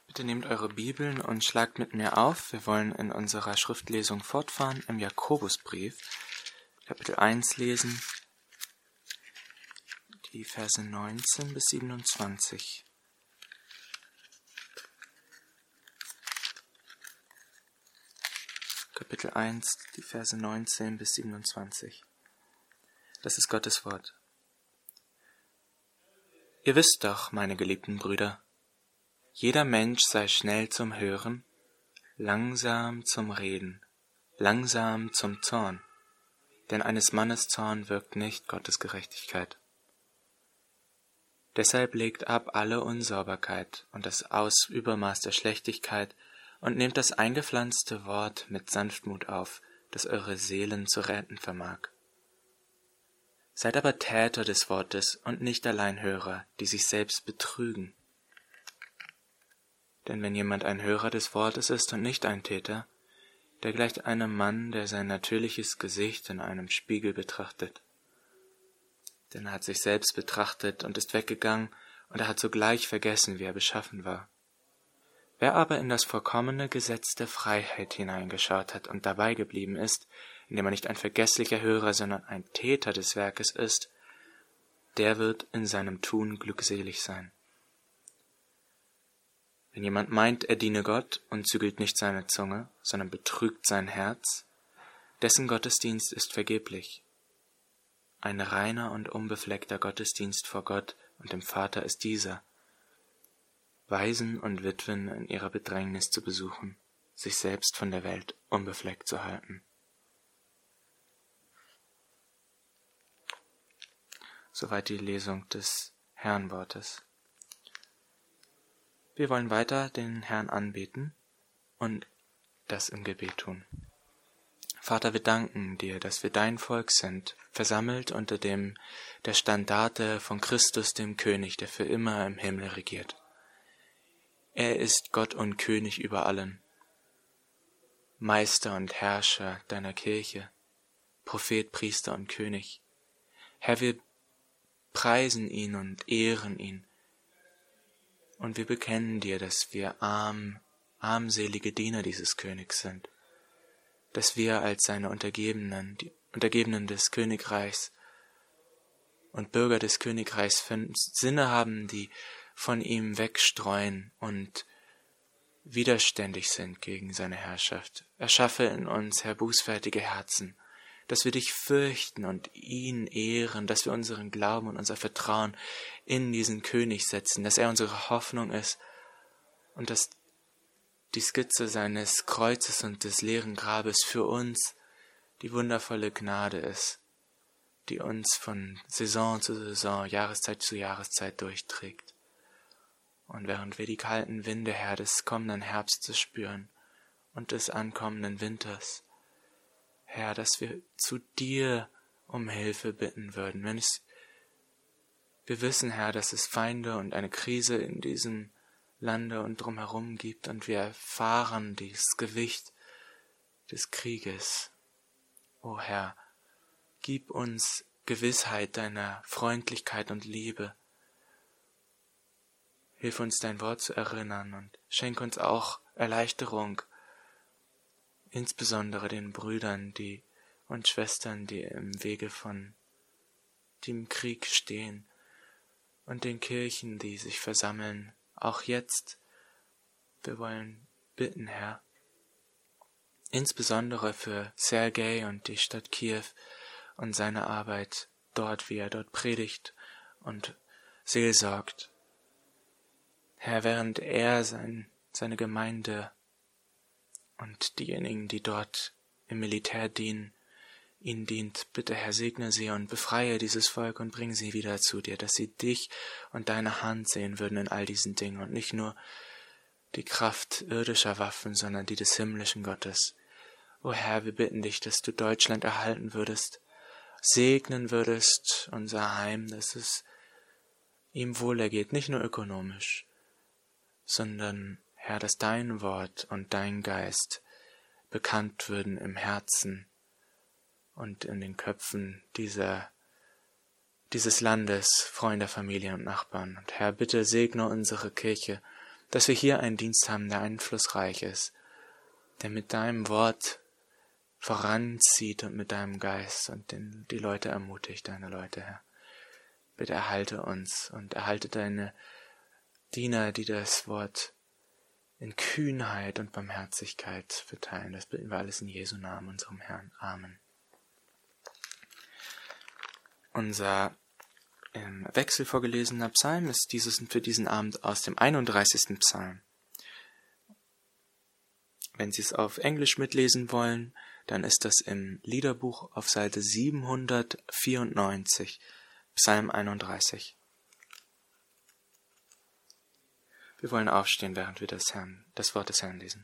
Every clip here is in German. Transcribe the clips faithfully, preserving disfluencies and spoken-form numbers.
Bitte nehmt eure Bibeln und schlagt mit mir auf. Wir wollen in unserer Schriftlesung fortfahren im Jakobusbrief, Kapitel eins lesen, die Verse neunzehn bis siebenundzwanzig. Kapitel eins, die Verse neunzehn bis siebenundzwanzig. Das ist Gottes Wort. Ihr wisst doch, meine geliebten Brüder, jeder Mensch sei schnell zum Hören, langsam zum Reden, langsam zum Zorn, denn eines Mannes Zorn wirkt nicht Gottes Gerechtigkeit. Deshalb legt ab alle Unsauberkeit und das Ausübermaß der Schlechtigkeit und nehmt das eingepflanzte Wort mit Sanftmut auf, das eure Seelen zu retten vermag. Seid aber Täter des Wortes und nicht allein Hörer, die sich selbst betrügen. Denn wenn jemand ein Hörer des Wortes ist und nicht ein Täter, der gleicht einem Mann, der sein natürliches Gesicht in einem Spiegel betrachtet. Denn er hat sich selbst betrachtet und ist weggegangen, und er hat sogleich vergessen, wie er beschaffen war. Wer aber in das vollkommene Gesetz der Freiheit hineingeschaut hat und dabei geblieben ist, indem er nicht ein vergesslicher Hörer, sondern ein Täter des Werkes ist, der wird in seinem Tun glückselig sein. Wenn jemand meint, er diene Gott und zügelt nicht seine Zunge, sondern betrügt sein Herz, dessen Gottesdienst ist vergeblich. Ein reiner und unbefleckter Gottesdienst vor Gott und dem Vater ist dieser, Waisen und Witwen in ihrer Bedrängnis zu besuchen, sich selbst von der Welt unbefleckt zu halten. Soweit die Lesung des Herrnwortes. Wir wollen weiter den Herrn anbeten und das im Gebet tun. Vater, wir danken dir, dass wir dein Volk sind, versammelt unter dem der Standarte von Christus, dem König, der für immer im Himmel regiert. Er ist Gott und König über allen, Meister und Herrscher deiner Kirche, Prophet, Priester und König. Herr, wir preisen ihn und ehren ihn. Und wir bekennen dir, dass wir arm, armselige Diener dieses Königs sind, dass wir als seine Untergebenen, die Untergebenen des Königreichs und Bürger des Königreichs Sinne haben, die von ihm wegstreuen und widerständig sind gegen seine Herrschaft. Erschaffe in uns, Herr, bußfertige Herzen, dass wir dich fürchten und ihn ehren, dass wir unseren Glauben und unser Vertrauen in diesen König setzen, dass er unsere Hoffnung ist und dass die Skizze seines Kreuzes und des leeren Grabes für uns die wundervolle Gnade ist, die uns von Saison zu Saison, Jahreszeit zu Jahreszeit durchträgt. Und während wir die kalten Winde, Herr, des kommenden Herbstes spüren und des ankommenden Winters, Herr, dass wir zu dir um Hilfe bitten würden. Wenn es, wir wissen, Herr, dass es Feinde und eine Krise in diesem Lande und drumherum gibt und wir erfahren das Gewicht des Krieges. O Herr, gib uns Gewissheit deiner Freundlichkeit und Liebe. Hilf uns, dein Wort zu erinnern und schenk uns auch Erleichterung, insbesondere den Brüdern die und Schwestern, die im Wege von dem Krieg stehen, und den Kirchen, die sich versammeln, auch jetzt. Wir wollen bitten, Herr, insbesondere für Sergei und die Stadt Kiew und seine Arbeit dort, wie er dort predigt und seelsorgt. Herr, während er sein, seine Gemeinde und diejenigen, die dort im Militär dienen, ihnen dient, bitte, Herr, segne sie und befreie dieses Volk und bring sie wieder zu dir, dass sie dich und deine Hand sehen würden in all diesen Dingen und nicht nur die Kraft irdischer Waffen, sondern die des himmlischen Gottes. O Herr, wir bitten dich, dass du Deutschland erhalten würdest, segnen würdest unser Heim, dass es ihm wohlergeht, nicht nur ökonomisch, sondern, Herr, dass dein Wort und dein Geist bekannt würden im Herzen und in den Köpfen dieser, dieses Landes, Freunde, Familie und Nachbarn. Und Herr, bitte segne unsere Kirche, dass wir hier einen Dienst haben, der einflussreich ist, der mit deinem Wort voranzieht und mit deinem Geist und den, die Leute ermutigt, deine Leute, Herr. Bitte erhalte uns und erhalte deine Diener, die das Wort in Kühnheit und Barmherzigkeit verteilen. Das bitten wir alles in Jesu Namen, unserem Herrn. Amen. Unser im Wechsel vorgelesener Psalm ist dieses für diesen Abend aus dem einunddreißigsten Psalm. Wenn Sie es auf Englisch mitlesen wollen, dann ist das im Liederbuch auf Seite siebenhundertvierundneunzig, Psalm einunddreißig. Wir wollen aufstehen, während wir das, Herrn, das Wort des Herrn lesen.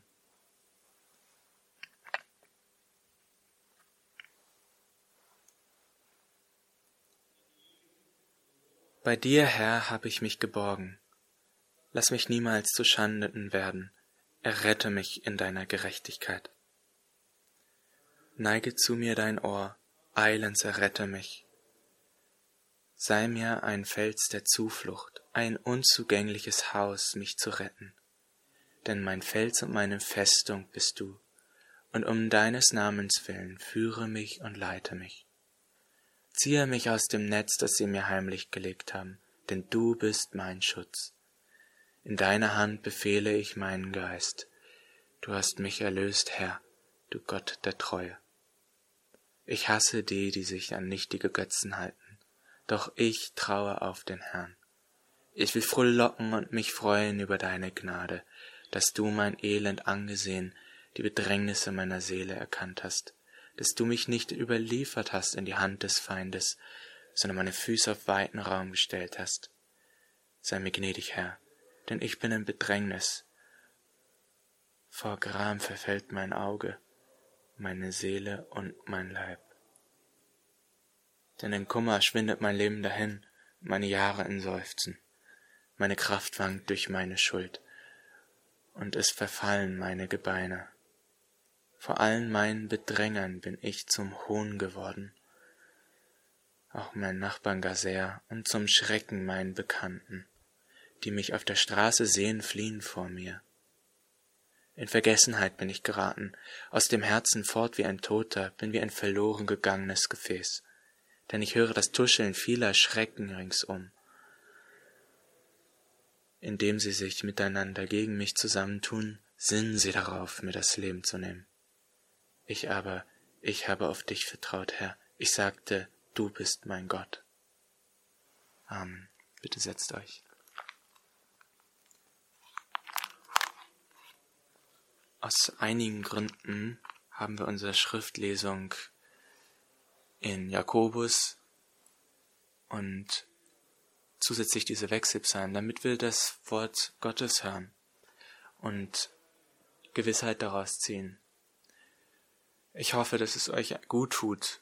Bei dir, Herr, habe ich mich geborgen. Lass mich niemals zu Schanden werden. Errette mich in deiner Gerechtigkeit. Neige zu mir dein Ohr, eilends errette mich. Sei mir ein Fels der Zuflucht, ein unzugängliches Haus, mich zu retten. Denn mein Fels und meine Festung bist du, und um deines Namens willen führe mich und leite mich. Ziehe mich aus dem Netz, das sie mir heimlich gelegt haben, denn du bist mein Schutz. In deiner Hand befehle ich meinen Geist. Du hast mich erlöst, Herr, du Gott der Treue. Ich hasse die, die sich an nichtige Götzen halten, doch ich traue auf den Herrn. Ich will frohlocken und mich freuen über deine Gnade, dass du mein Elend angesehen, die Bedrängnisse meiner Seele erkannt hast, dass du mich nicht überliefert hast in die Hand des Feindes, sondern meine Füße auf weiten Raum gestellt hast. Sei mir gnädig, Herr, denn ich bin in Bedrängnis. Vor Gram verfällt mein Auge, meine Seele und mein Leib. Denn in Kummer schwindet mein Leben dahin, meine Jahre in Seufzen. Meine Kraft wankt durch meine Schuld, und es verfallen meine Gebeine. Vor allen meinen Bedrängern bin ich zum Hohn geworden, auch meinen Nachbarn gar sehr, und zum Schrecken meinen Bekannten, die mich auf der Straße sehen, fliehen vor mir. In Vergessenheit bin ich geraten, aus dem Herzen fort wie ein Toter, bin wie ein verloren gegangenes Gefäß, denn ich höre das Tuscheln vieler Schrecken ringsum. Indem sie sich miteinander gegen mich zusammentun, sinnen sie darauf, mir das Leben zu nehmen. Ich aber, ich habe auf dich vertraut, Herr. Ich sagte, du bist mein Gott. Amen. Bitte setzt euch. Aus einigen Gründen haben wir unsere Schriftlesung in Jakobus und zusätzlich diese Wechselpsalmen, damit wir das Wort Gottes hören und Gewissheit daraus ziehen. Ich hoffe, dass es euch gut tut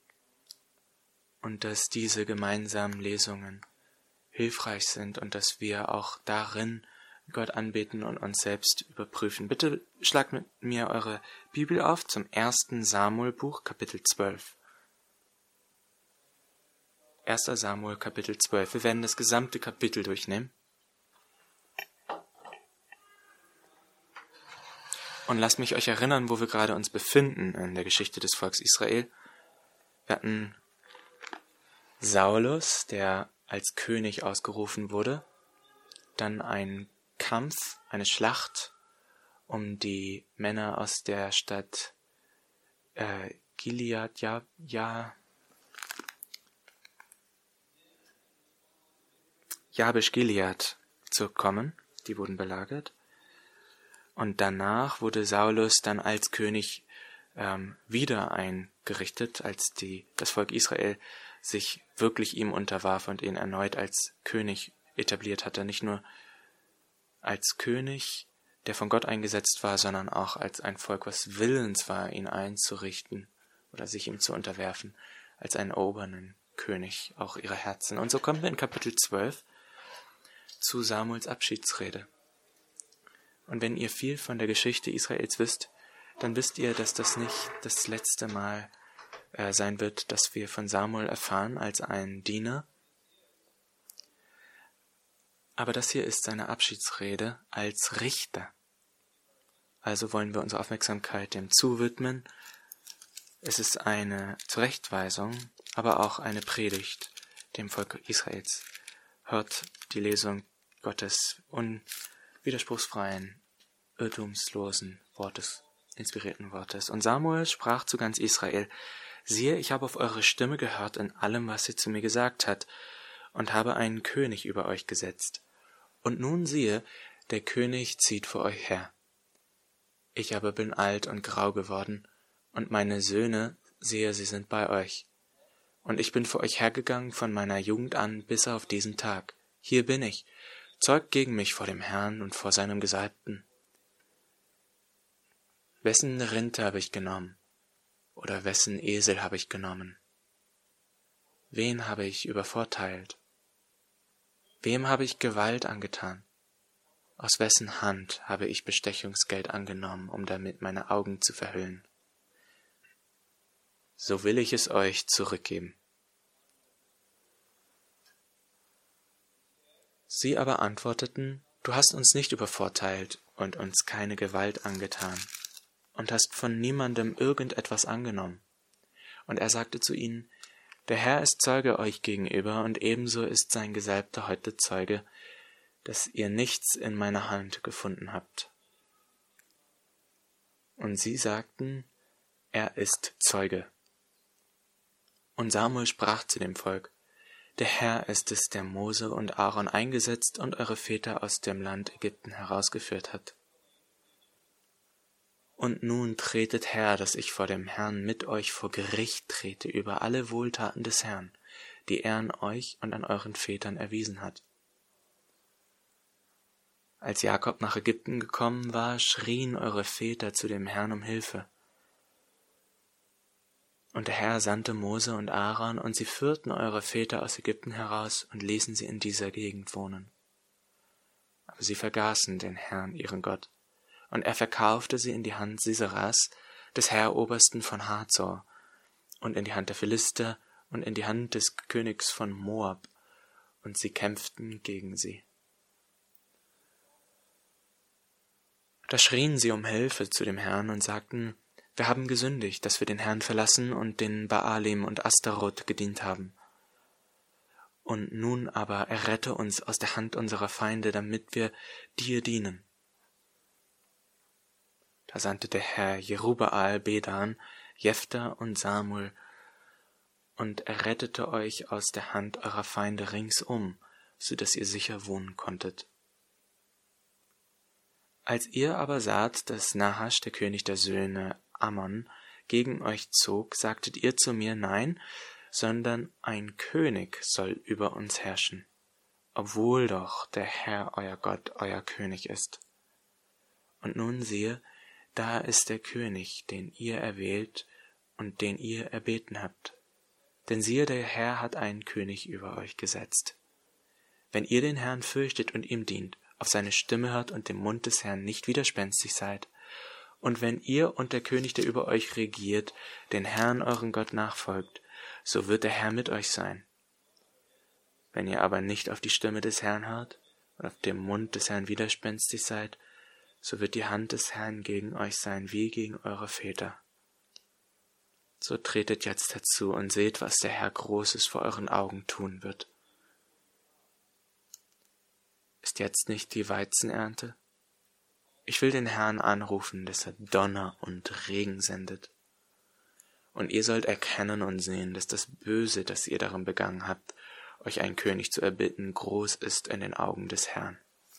und dass diese gemeinsamen Lesungen hilfreich sind und dass wir auch darin Gott anbeten und uns selbst überprüfen. Bitte schlagt mit mir eure Bibel auf zum ersten Samuel-Buch, Kapitel zwölf. erster Samuel, Kapitel zwölf. Wir werden das gesamte Kapitel durchnehmen. Und lasst mich euch erinnern, wo wir gerade uns befinden in der Geschichte des Volkes Israel. Wir hatten Saulus, der als König ausgerufen wurde, dann ein Kampf, eine Schlacht um die Männer aus der Stadt äh, Gilead, ja, ja, Jabesh Gilead zu kommen. Die wurden belagert. Und danach wurde Saulus dann als König ähm, wieder eingerichtet, als die, das Volk Israel sich wirklich ihm unterwarf und ihn erneut als König etabliert hatte. Nicht nur als König, der von Gott eingesetzt war, sondern auch als ein Volk, was willens war, ihn einzurichten oder sich ihm zu unterwerfen, als einen erobernden König auch ihrer Herzen. Und so kommen wir in Kapitel zwölf zu Samuels Abschiedsrede. Und wenn ihr viel von der Geschichte Israels wisst, dann wisst ihr, dass das nicht das letzte Mal äh, sein wird, dass wir von Samuel erfahren als einen Diener, Aber das hier ist seine Abschiedsrede als Richter. Also wollen wir unsere Aufmerksamkeit dem zuwidmen. Es ist eine Zurechtweisung, aber auch eine Predigt dem Volk Israels. Hört die Lesung Gottes unwiderspruchsfreien, irrtumslosen Wortes, inspirierten Wortes. Und Samuel sprach zu ganz Israel: Siehe, ich habe auf eure Stimme gehört in allem, was sie zu mir gesagt hat, und habe einen König über euch gesetzt. Und nun siehe, der König zieht vor euch her. Ich aber bin alt und grau geworden, und meine Söhne, siehe, sie sind bei euch. Und ich bin vor euch hergegangen von meiner Jugend an bis auf diesen Tag. Hier bin ich, zeugt gegen mich vor dem Herrn und vor seinem Gesalbten. Wessen Rind habe ich genommen? Oder wessen Esel habe ich genommen? Wen habe ich übervorteilt? Wem habe ich Gewalt angetan? Aus wessen Hand habe ich Bestechungsgeld angenommen, um damit meine Augen zu verhüllen? So will ich es euch zurückgeben. Sie aber antworteten: Du hast uns nicht übervorteilt und uns keine Gewalt angetan und hast von niemandem irgendetwas angenommen. Und er sagte zu ihnen: Der Herr ist Zeuge euch gegenüber, und ebenso ist sein Gesalbter heute Zeuge, dass ihr nichts in meiner Hand gefunden habt. Und sie sagten: Er ist Zeuge. Und Samuel sprach zu dem Volk: Der Herr ist es, der Mose und Aaron eingesetzt und eure Väter aus dem Land Ägypten herausgeführt hat. Und nun tretet her, dass ich vor dem Herrn mit euch vor Gericht trete über alle Wohltaten des Herrn, die er an euch und an euren Vätern erwiesen hat. Als Jakob nach Ägypten gekommen war, schrien eure Väter zu dem Herrn um Hilfe. Und der Herr sandte Mose und Aaron, und sie führten eure Väter aus Ägypten heraus und ließen sie in dieser Gegend wohnen. Aber sie vergaßen den Herrn, ihren Gott, und er verkaufte sie in die Hand Siseras, des Heerobersten von Hazor, und in die Hand der Philister und in die Hand des Königs von Moab, und sie kämpften gegen sie. Da schrien sie um Hilfe zu dem Herrn und sagten: Wir haben gesündigt, dass wir den Herrn verlassen und den Baalim und Astaroth gedient haben. Und nun aber errette uns aus der Hand unserer Feinde, damit wir dir dienen. Da sandte der Herr Jerubbaal, Bedan, Jephta und Samuel und errettete euch aus der Hand eurer Feinde ringsum, so dass ihr sicher wohnen konntet. Als ihr aber saht, dass Nahasch, der König der Söhne Ammon, gegen euch zog, sagtet ihr zu mir: Nein, sondern ein König soll über uns herrschen, obwohl doch der Herr euer Gott euer König ist. Und nun siehe, da ist der König, den ihr erwählt und den ihr erbeten habt. Denn siehe, der Herr hat einen König über euch gesetzt. Wenn ihr den Herrn fürchtet und ihm dient, auf seine Stimme hört und dem Mund des Herrn nicht widerspenstig seid, und wenn ihr und der König, der über euch regiert, den Herrn euren Gott nachfolgt, so wird der Herr mit euch sein. Wenn ihr aber nicht auf die Stimme des Herrn hört und auf dem Mund des Herrn widerspenstig seid, so wird die Hand des Herrn gegen euch sein, wie gegen eure Väter. So tretet jetzt herzu und seht, was der Herr Großes vor euren Augen tun wird. Ist jetzt nicht die Weizenernte? Ich will den Herrn anrufen, dass er Donner und Regen sendet. Und ihr sollt erkennen und sehen, dass das Böse, das ihr darin begangen habt, euch einen König zu erbitten, groß ist in den Augen des Herrn.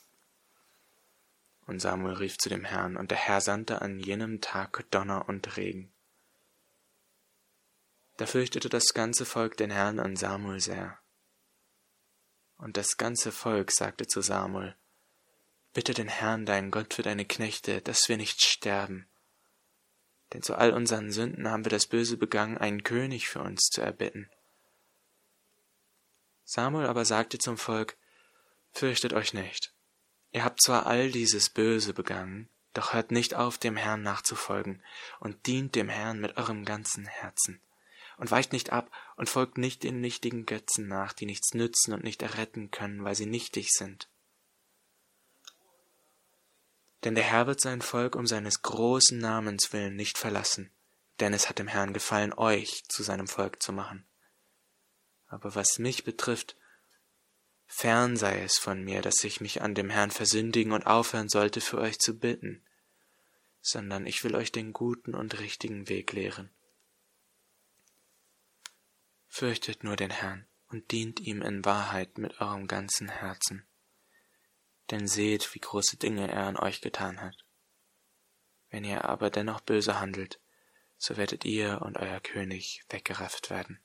Und Samuel rief zu dem Herrn, und der Herr sandte an jenem Tag Donner und Regen. Da fürchtete das ganze Volk den Herrn und Samuel sehr. Und das ganze Volk sagte zu Samuel: Bitte den Herrn, deinen Gott, für deine Knechte, dass wir nicht sterben. Denn zu all unseren Sünden haben wir das Böse begangen, einen König für uns zu erbitten. Samuel aber sagte zum Volk: Fürchtet euch nicht. Ihr habt zwar all dieses Böse begangen, doch hört nicht auf, dem Herrn nachzufolgen, und dient dem Herrn mit eurem ganzen Herzen. Und weicht nicht ab und folgt nicht den nichtigen Götzen nach, die nichts nützen und nicht erretten können, weil sie nichtig sind. Denn der Herr wird sein Volk um seines großen Namens willen nicht verlassen, denn es hat dem Herrn gefallen, euch zu seinem Volk zu machen. Aber was mich betrifft, fern sei es von mir, dass ich mich an dem Herrn versündigen und aufhören sollte, für euch zu bitten, sondern ich will euch den guten und richtigen Weg lehren. Fürchtet nur den Herrn und dient ihm in Wahrheit mit eurem ganzen Herzen. Denn seht, wie große Dinge er an euch getan hat. Wenn ihr aber dennoch böse handelt, so werdet ihr und euer König weggerafft werden.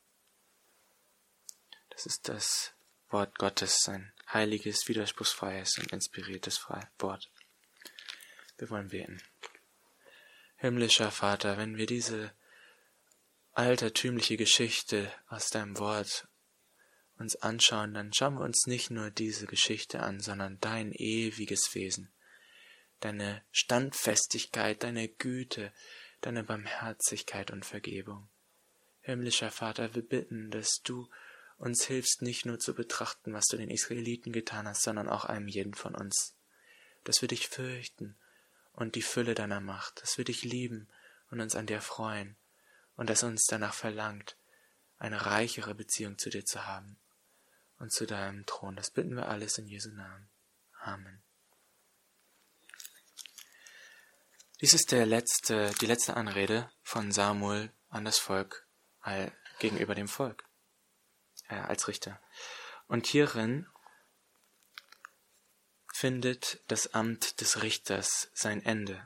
Das ist das Wort Gottes, ein heiliges, widerspruchsfreies und inspiriertes Wort. Wir wollen beten. Himmlischer Vater, wenn wir diese altertümliche Geschichte aus deinem Wort uns anschauen, dann schauen wir uns nicht nur diese Geschichte an, sondern dein ewiges Wesen, deine Standfestigkeit, deine Güte, deine Barmherzigkeit und Vergebung. Himmlischer Vater, wir bitten, dass du uns hilfst, nicht nur zu betrachten, was du den Israeliten getan hast, sondern auch einem jeden von uns, dass wir dich fürchten und die Fülle deiner Macht, dass wir dich lieben und uns an dir freuen und dass uns danach verlangt, eine reichere Beziehung zu dir zu haben und zu deinem Thron. Das bitten wir alles in Jesu Namen. Amen. Dies ist der letzte, die letzte Anrede von Samuel an das Volk, äh, gegenüber dem Volk, äh, als Richter. Und hierin findet das Amt des Richters sein Ende.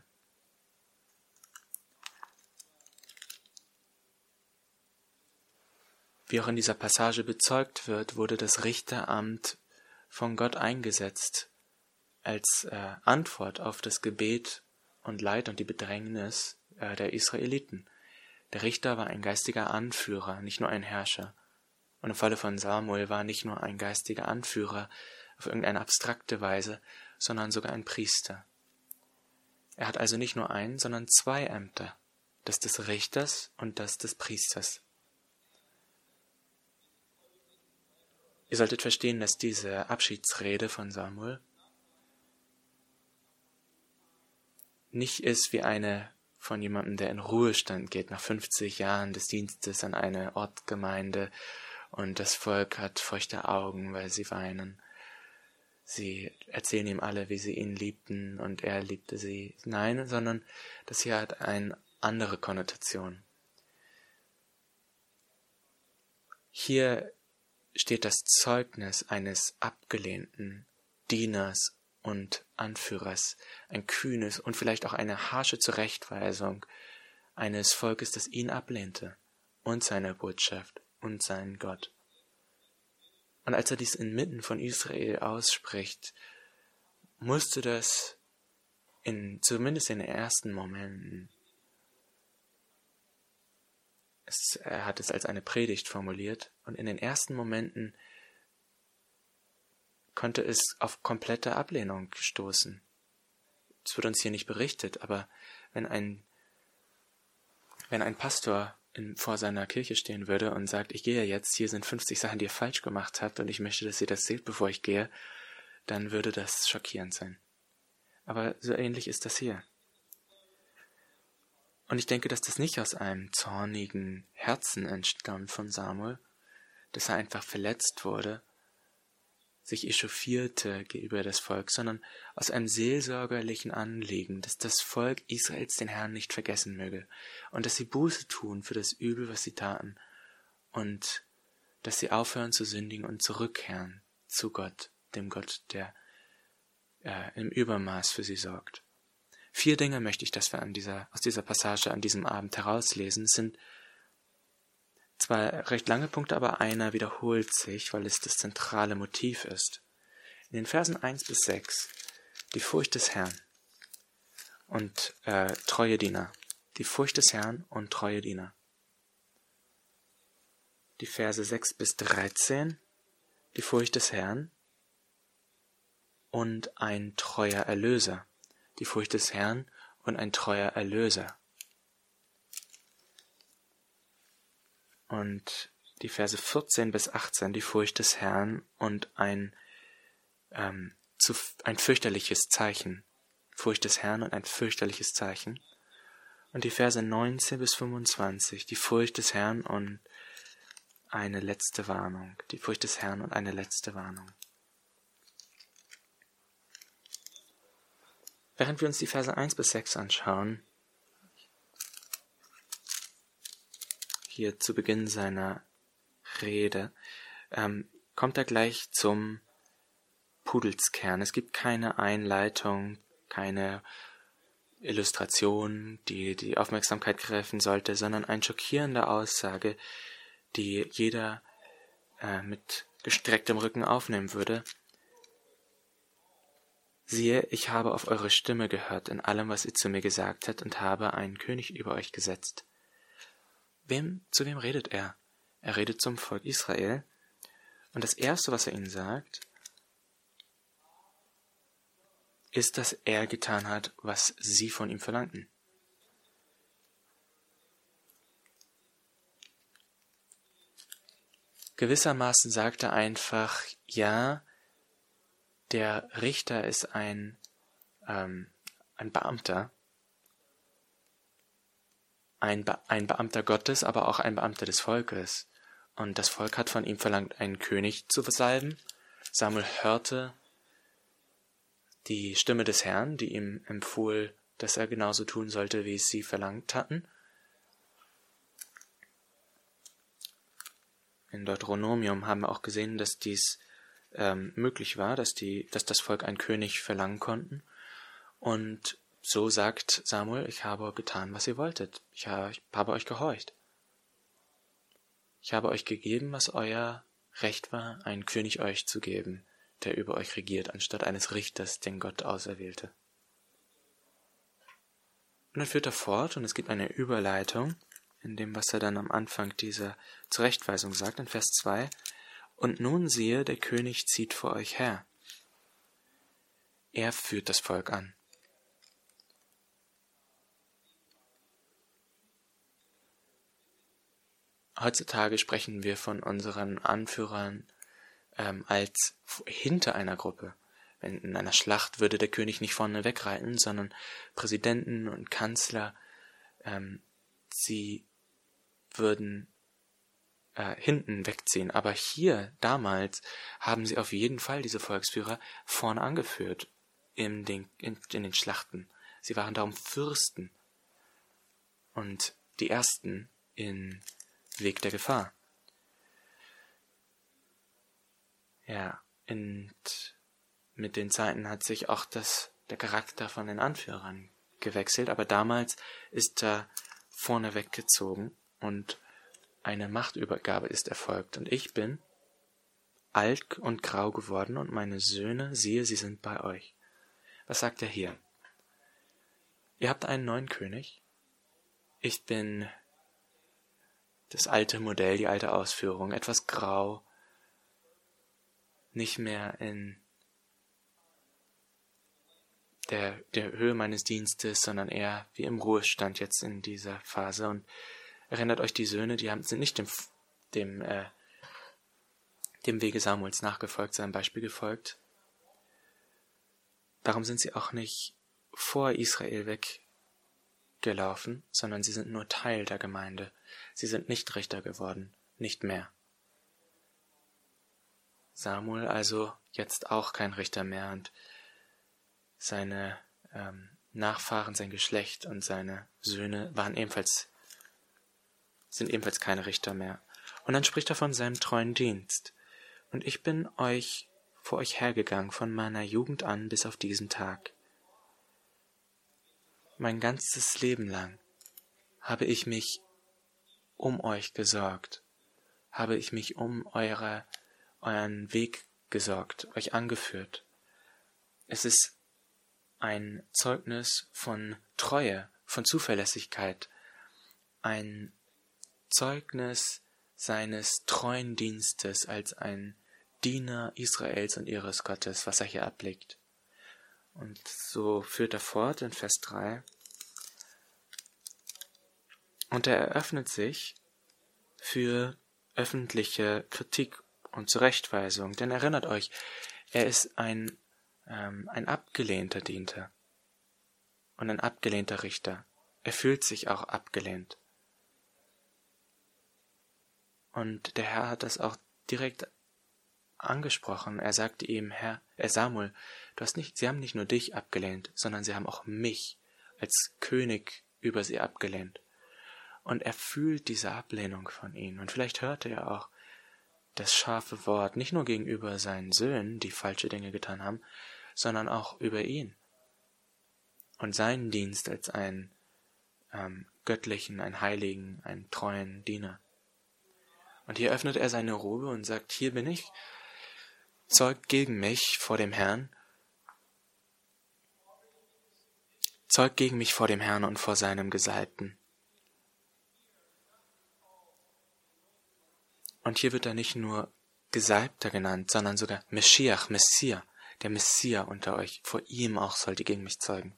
Wie auch in dieser Passage bezeugt wird, wurde das Richteramt von Gott eingesetzt als äh, Antwort auf das Gebet und Leid und die Bedrängnis äh, der Israeliten. Der Richter war ein geistiger Anführer, nicht nur ein Herrscher. Und im Falle von Samuel war nicht nur ein geistiger Anführer auf irgendeine abstrakte Weise, sondern sogar ein Priester. Er hat also nicht nur ein, sondern zwei Ämter, das des Richters und das des Priesters. Ihr solltet verstehen, dass diese Abschiedsrede von Samuel nicht ist wie eine von jemandem, der in Ruhestand geht, nach fünfzig Jahren des Dienstes an eine Ortsgemeinde und das Volk hat feuchte Augen, weil sie weinen. Sie erzählen ihm alle, wie sie ihn liebten und er liebte sie. Nein, sondern das hier hat eine andere Konnotation. Hier steht das Zeugnis eines abgelehnten Dieners und Anführers, ein kühnes und vielleicht auch eine harsche Zurechtweisung eines Volkes, das ihn ablehnte und seine Botschaft und seinen Gott. Und als er dies inmitten von Israel ausspricht, musste das in, zumindest in den ersten Momenten, es, er hat es als eine Predigt formuliert, und in den ersten Momenten konnte es auf komplette Ablehnung stoßen. Es wird uns hier nicht berichtet, aber wenn ein, wenn ein Pastor in, vor seiner Kirche stehen würde und sagt, ich gehe jetzt, hier sind fünfzig Sachen, die ihr falsch gemacht habt und ich möchte, dass ihr das seht, bevor ich gehe, dann würde das schockierend sein. Aber so ähnlich ist das hier. Und ich denke, dass das nicht aus einem zornigen Herzen entstammt von Samuel, dass er einfach verletzt wurde, sich echauffierte gegenüber das Volk, sondern aus einem seelsorgerlichen Anliegen, dass das Volk Israels den Herrn nicht vergessen möge und dass sie Buße tun für das Übel, was sie taten und dass sie aufhören zu sündigen und zurückkehren zu Gott, dem Gott, der äh, im Übermaß für sie sorgt. Vier Dinge möchte ich, dass wir an dieser, aus dieser Passage an diesem Abend herauslesen. Es sind zwar recht lange Punkte, aber einer wiederholt sich, weil es das zentrale Motiv ist. In den Versen eins bis sechs, die Furcht des Herrn und äh, treue Diener. Die Furcht des Herrn und treue Diener. Die Verse sechs bis dreizehn, die Furcht des Herrn und ein treuer Erlöser. Die Furcht des Herrn und ein treuer Erlöser. Und die Verse vierzehn bis achtzehn, die Furcht des Herrn und ein, ähm, zu, ein fürchterliches Zeichen. Furcht des Herrn und ein fürchterliches Zeichen. Und die Verse neunzehn bis fünfundzwanzig, die Furcht des Herrn und eine letzte Warnung. Die Furcht des Herrn und eine letzte Warnung. Während wir uns die Verse eins bis sechs anschauen, hier zu Beginn seiner Rede, ähm, kommt er gleich zum Pudelskern. Es gibt keine Einleitung, keine Illustration, die die Aufmerksamkeit greifen sollte, sondern eine schockierende Aussage, die jeder äh, mit gestrecktem Rücken aufnehmen würde. Siehe, ich habe auf eure Stimme gehört in allem, was ihr zu mir gesagt habt, und habe einen König über euch gesetzt. Wem, zu wem redet er? Er redet zum Volk Israel. Und das Erste, was er ihnen sagt, ist, dass er getan hat, was sie von ihm verlangten. Gewissermaßen sagt er einfach, ja, der Richter ist ein, ähm, ein Beamter, ein, Be- ein Beamter Gottes, aber auch ein Beamter des Volkes. Und das Volk hat von ihm verlangt, einen König zu salben. Samuel hörte die Stimme des Herrn, die ihm empfohl, dass er genauso tun sollte, wie es sie verlangt hatten. In Deuteronomium haben wir auch gesehen, dass dies ähm, möglich war, dass, die, dass das Volk einen König verlangen konnten. Und so sagt Samuel, ich habe getan, was ihr wolltet. Ich habe, ich habe euch gehorcht. Ich habe euch gegeben, was euer Recht war, einen König euch zu geben, der über euch regiert, anstatt eines Richters, den Gott auserwählte. Und dann führt er fort, und es gibt eine Überleitung in dem, was er dann am Anfang dieser Zurechtweisung sagt, in Vers zwei. Und nun siehe, der König zieht vor euch her. Er führt das Volk an. Heutzutage sprechen wir von unseren Anführern ähm, als hinter einer Gruppe. Wenn in einer Schlacht würde der König nicht vorne wegreiten, sondern Präsidenten und Kanzler, ähm, sie würden äh, hinten wegziehen. Aber hier, damals, haben sie auf jeden Fall diese Volksführer vorne angeführt in den, in, in den Schlachten. Sie waren darum Fürsten und die Ersten in Weg der Gefahr. Ja, und mit den Zeiten hat sich auch das, der Charakter von den Anführern gewechselt, aber damals ist er vorne weggezogen und eine Machtübergabe ist erfolgt. Und ich bin alt und grau geworden und meine Söhne, siehe, sie sind bei euch. Was sagt er hier? Ihr habt einen neuen König. Ich bin das alte Modell, die alte Ausführung, etwas grau, nicht mehr in der, der Höhe meines Dienstes, sondern eher wie im Ruhestand jetzt in dieser Phase. Und erinnert euch, die Söhne, die haben, sind nicht dem, dem, äh, dem Wege Samuels nachgefolgt, seinem Beispiel gefolgt. Darum sind sie auch nicht vor Israel weggelaufen, sondern sie sind nur Teil der Gemeinde. Sie sind nicht Richter geworden, nicht mehr. Samuel also jetzt auch kein Richter mehr und seine ähm, Nachfahren, sein Geschlecht und seine Söhne waren ebenfalls, sind ebenfalls keine Richter mehr. Und dann spricht er von seinem treuen Dienst. Und ich bin euch vor euch hergegangen von meiner Jugend an bis auf diesen Tag. Mein ganzes Leben lang habe ich mich um euch gesorgt, habe ich mich um eure, euren Weg gesorgt, euch angeführt. Es ist ein Zeugnis von Treue, von Zuverlässigkeit, ein Zeugnis seines treuen Dienstes als ein Diener Israels und ihres Gottes, was er hier ablegt. Und so führt er fort in Vers drei. Und er eröffnet sich für öffentliche Kritik und Zurechtweisung. Denn erinnert euch, er ist ein, ähm, ein abgelehnter Diener. und ein abgelehnter Richter. Er fühlt sich auch abgelehnt. Und der Herr hat das auch direkt angesprochen. Er sagte ihm, Herr, äh Samuel, du hast nicht, sie haben nicht nur dich abgelehnt, sondern sie haben auch mich als König über sie abgelehnt. Und er fühlt diese Ablehnung von ihnen. Und vielleicht hörte er auch das scharfe Wort, nicht nur gegenüber seinen Söhnen, die falsche Dinge getan haben, sondern auch über ihn und seinen Dienst als einen ähm, göttlichen, einen heiligen, einen treuen Diener. Und hier öffnet er seine Robe und sagt, hier bin ich, zeugt gegen mich vor dem Herrn, zeugt gegen mich vor dem Herrn und vor seinem Gesalbten. Und hier wird er nicht nur Gesalbter genannt, sondern sogar Meschiach, Messias, der Messias unter euch. Vor ihm auch sollt ihr gegen mich zeugen.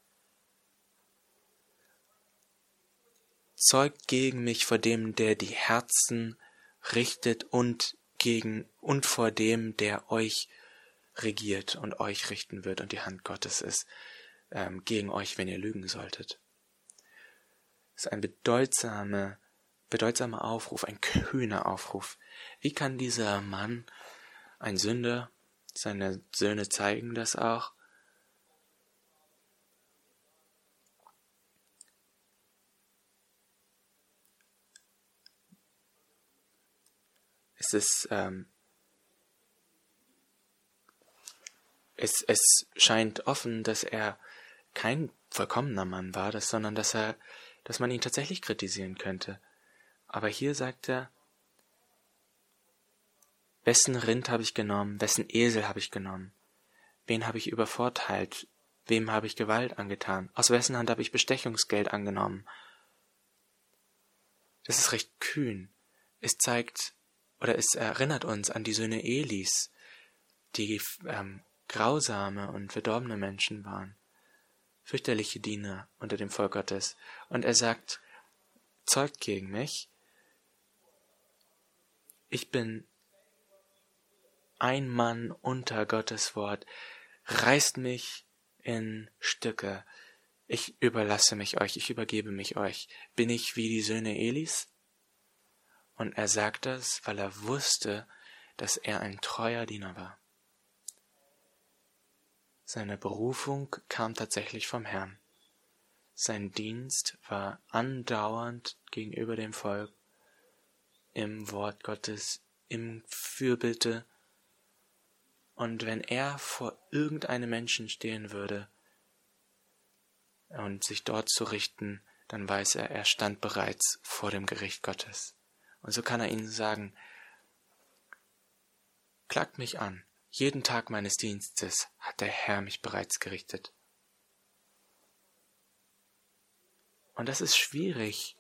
Zeugt gegen mich vor dem, der die Herzen richtet und gegen und vor dem, der euch regiert und euch richten wird und die Hand Gottes ist ähm, gegen euch, wenn ihr lügen solltet. Das ist ein bedeutsamer, bedeutsamer Aufruf, ein kühner Aufruf. Wie kann dieser Mann, ein Sünder, seine Söhne zeigen das auch, es ist, ähm, es, es scheint offen, dass er kein vollkommener Mann war, das, sondern dass er, dass man ihn tatsächlich kritisieren könnte. Aber hier sagt er, wessen Rind habe ich genommen, wessen Esel habe ich genommen, wen habe ich übervorteilt, wem habe ich Gewalt angetan, aus wessen Hand habe ich Bestechungsgeld angenommen. Das ist recht kühn. Es zeigt, oder es erinnert uns an die Söhne Elis, die ähm, grausame und verdorbene Menschen waren, fürchterliche Diener unter dem Volk Gottes. Und er sagt, zeugt gegen mich, ich bin ein Mann unter Gottes Wort, reißt mich in Stücke, ich überlasse mich euch, ich übergebe mich euch. Bin ich wie die Söhne Elis? Und er sagt das, weil er wusste, dass er ein treuer Diener war. Seine Berufung kam tatsächlich vom Herrn. Sein Dienst war andauernd gegenüber dem Volk, im Wort Gottes, im Fürbitte. Und wenn er vor irgendeinem Menschen stehen würde und sich dort zu richten, dann weiß er, er stand bereits vor dem Gericht Gottes. Und so kann er ihnen sagen, klagt mich an. Jeden Tag meines Dienstes hat der Herr mich bereits gerichtet. Und das ist schwierig.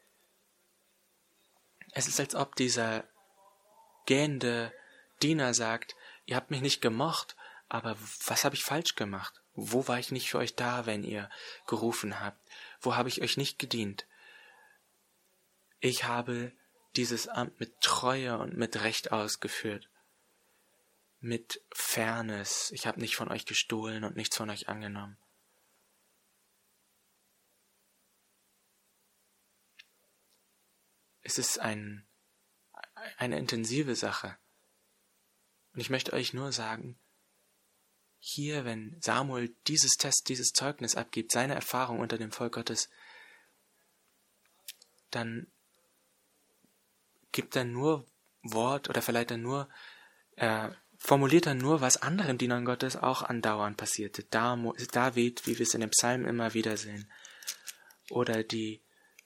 Es ist, als ob dieser gähnende Diener sagt, ihr habt mich nicht gemocht, aber was habe ich falsch gemacht? Wo war ich nicht für euch da, wenn ihr gerufen habt? Wo habe ich euch nicht gedient? Ich habe dieses Amt mit Treue und mit Recht ausgeführt. Mit Fairness. Ich habe nicht von euch gestohlen und nichts von euch angenommen. Es ist ein, eine intensive Sache. Und ich möchte euch nur sagen, hier, wenn Samuel dieses Test, dieses Zeugnis abgibt, seine Erfahrung unter dem Volk Gottes, dann gibt er nur Wort oder vielleicht er nur, äh, formuliert er nur, was anderen Dienern Gottes auch andauernd passierte. David, wie wir es in dem Psalm immer wieder sehen. Oder die,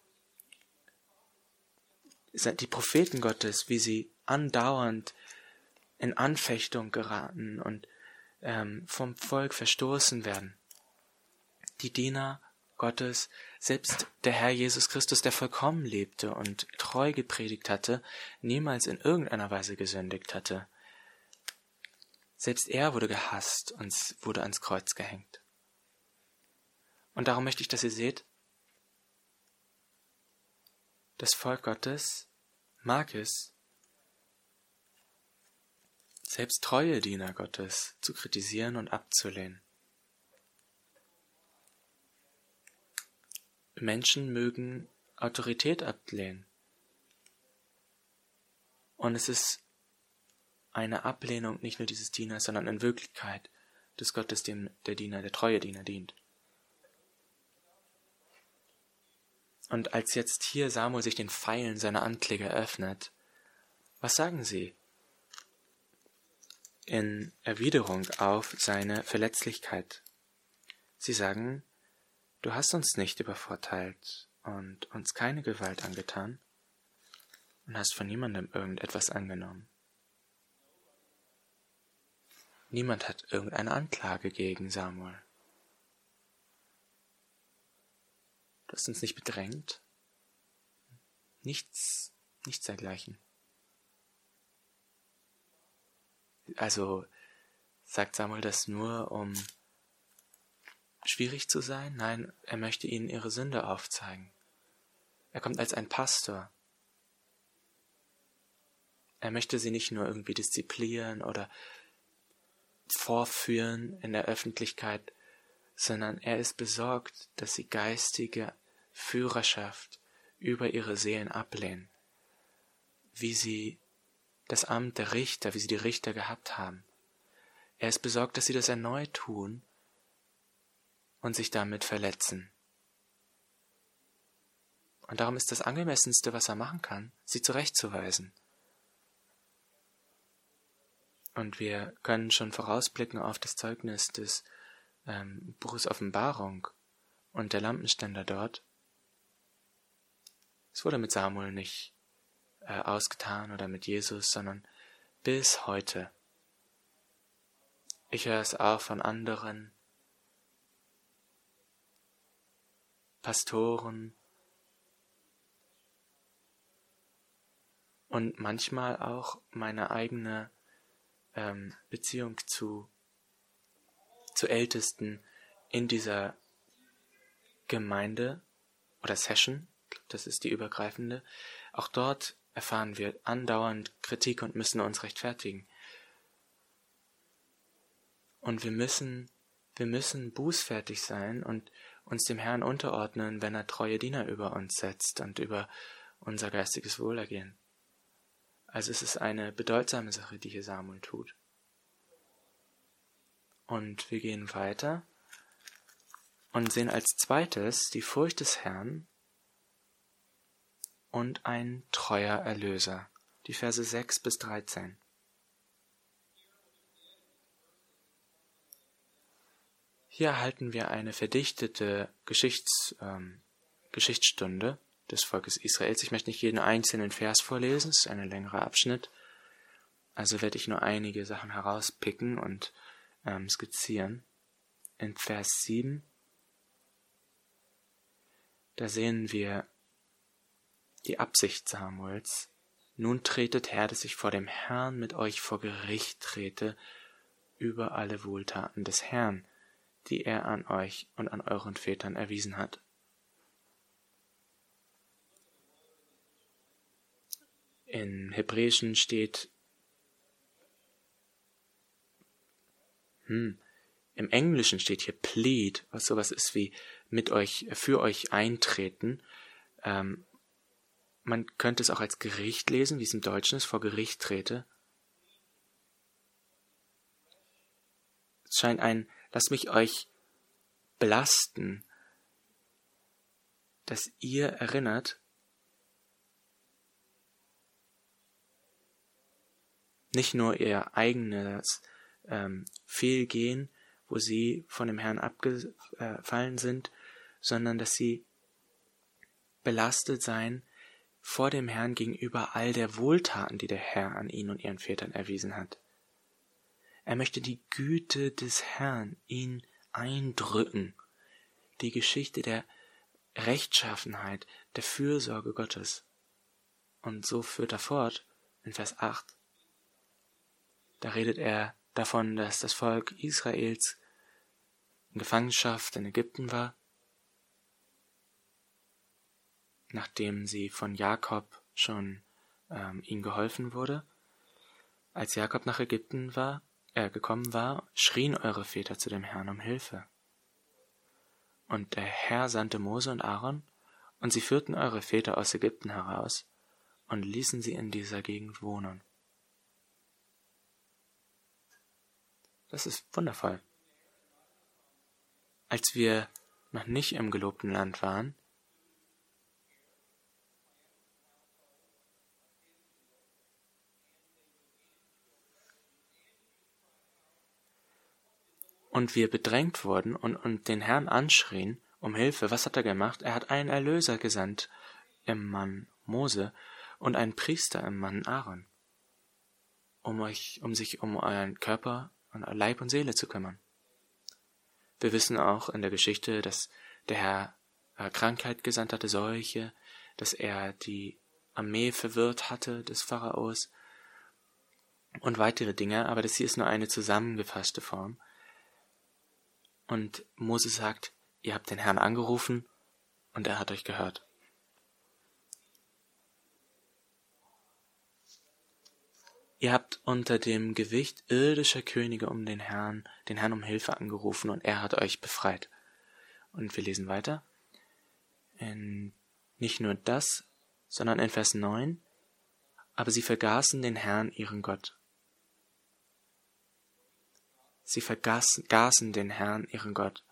die Propheten Gottes, wie sie andauernd in Anfechtung geraten und ähm, vom Volk verstoßen werden. Die Diener Gottes, selbst der Herr Jesus Christus, der vollkommen lebte und treu gepredigt hatte, niemals in irgendeiner Weise gesündigt hatte. Selbst er wurde gehasst und wurde ans Kreuz gehängt. Und darum möchte ich, dass ihr seht, das Volk Gottes mag es, selbst treue Diener Gottes zu kritisieren und abzulehnen. Menschen mögen Autorität ablehnen. Und es ist eine Ablehnung nicht nur dieses Dieners, sondern in Wirklichkeit des Gottes, dem der Diener, der treue Diener dient. Und als jetzt hier Samuel sich den Pfeilen seiner Ankläger öffnet, was sagen sie in Erwiderung auf seine Verletzlichkeit? Sie sagen, du hast uns nicht übervorteilt und uns keine Gewalt angetan und hast von niemandem irgendetwas angenommen. Niemand hat irgendeine Anklage gegen Samuel. Du hast uns nicht bedrängt. Nichts, nichts dergleichen. Also sagt Samuel das nur, um schwierig zu sein? Nein, er möchte ihnen ihre Sünde aufzeigen. Er kommt als ein Pastor. Er möchte sie nicht nur irgendwie disziplinieren oder vorführen in der Öffentlichkeit, sondern er ist besorgt, dass sie geistige Führerschaft über ihre Seelen ablehnen, wie sie das Amt der Richter, wie sie die Richter gehabt haben. Er ist besorgt, dass sie das erneut tun und sich damit verletzen. Und darum ist das Angemessenste, was er machen kann, sie zurechtzuweisen. Und wir können schon vorausblicken auf das Zeugnis des ähm, Buches Offenbarung und der Lampenständer dort. Es wurde mit Samuel nicht äh, ausgetan oder mit Jesus, sondern bis heute. Ich höre es auch von anderen Pastoren und manchmal auch meine eigene ähm, Beziehung zu, zu Ältesten in dieser Gemeinde oder Session, das ist die übergreifende. Auch dort erfahren wir andauernd Kritik und müssen uns rechtfertigen. Und wir müssen, wir müssen bußfertig sein und uns dem Herrn unterordnen, wenn er treue Diener über uns setzt und über unser geistiges Wohlergehen. Also es ist eine bedeutsame Sache, die hier Samuel tut. Und wir gehen weiter und sehen als zweites die Furcht des Herrn und ein treuer Erlöser. Die Verse sechs bis dreizehn. Hier erhalten wir eine verdichtete Geschichts, ähm, Geschichtsstunde des Volkes Israels. Ich möchte nicht jeden einzelnen Vers vorlesen, es ist ein längerer Abschnitt. Also werde ich nur einige Sachen herauspicken und ähm, skizzieren. In Vers sieben, da sehen wir die Absicht Samuels. Nun tretet Herr, dass ich vor dem Herrn mit euch vor Gericht trete über alle Wohltaten des Herrn, die er an euch und an euren Vätern erwiesen hat. Im Hebräischen steht, hm, im Englischen steht hier plead, was sowas ist wie mit euch, für euch eintreten. Ähm, man könnte es auch als Gericht lesen, wie es im Deutschen ist, vor Gericht trete. Es scheint ein, lasst mich euch belasten, dass ihr erinnert, nicht nur ihr eigenes ähm, Fehlgehen, wo sie von dem Herrn abgefallen sind, sondern dass sie belastet seien vor dem Herrn gegenüber all der Wohltaten, die der Herr an ihnen und ihren Vätern erwiesen hat. Er möchte die Güte des Herrn ihnen eindrücken, die Geschichte der Rechtschaffenheit, der Fürsorge Gottes. Und so führt er fort in Vers acht. Da redet er davon, dass das Volk Israels in Gefangenschaft in Ägypten war, nachdem sie von Jakob schon ähm, ihnen geholfen wurde. Als Jakob nach Ägypten war, äh, gekommen war, schrien eure Väter zu dem Herrn um Hilfe. Und der Herr sandte Mose und Aaron, und sie führten eure Väter aus Ägypten heraus und ließen sie in dieser Gegend wohnen. Das ist wundervoll. Als wir noch nicht im gelobten Land waren, und wir bedrängt wurden und, und den Herrn anschrien um Hilfe, was hat er gemacht? Er hat einen Erlöser gesandt im Mann Mose und einen Priester im Mann Aaron, um euch, um sich um euren Körper und Leib und Seele zu kümmern. Wir wissen auch in der Geschichte, dass der Herr äh, Krankheit gesandt hatte, Seuche, dass er die Armee verwirrt hatte des Pharaos und weitere Dinge, aber das hier ist nur eine zusammengefasste Form. Und Mose sagt, ihr habt den Herrn angerufen und er hat euch gehört. Ihr habt unter dem Gewicht irdischer Könige um den Herrn, den Herrn um Hilfe angerufen und er hat euch befreit. Und wir lesen weiter. In, nicht nur das, sondern in Vers neun. Aber sie vergaßen den Herrn, ihren Gott. Sie vergaßen den Herrn, ihren Gott.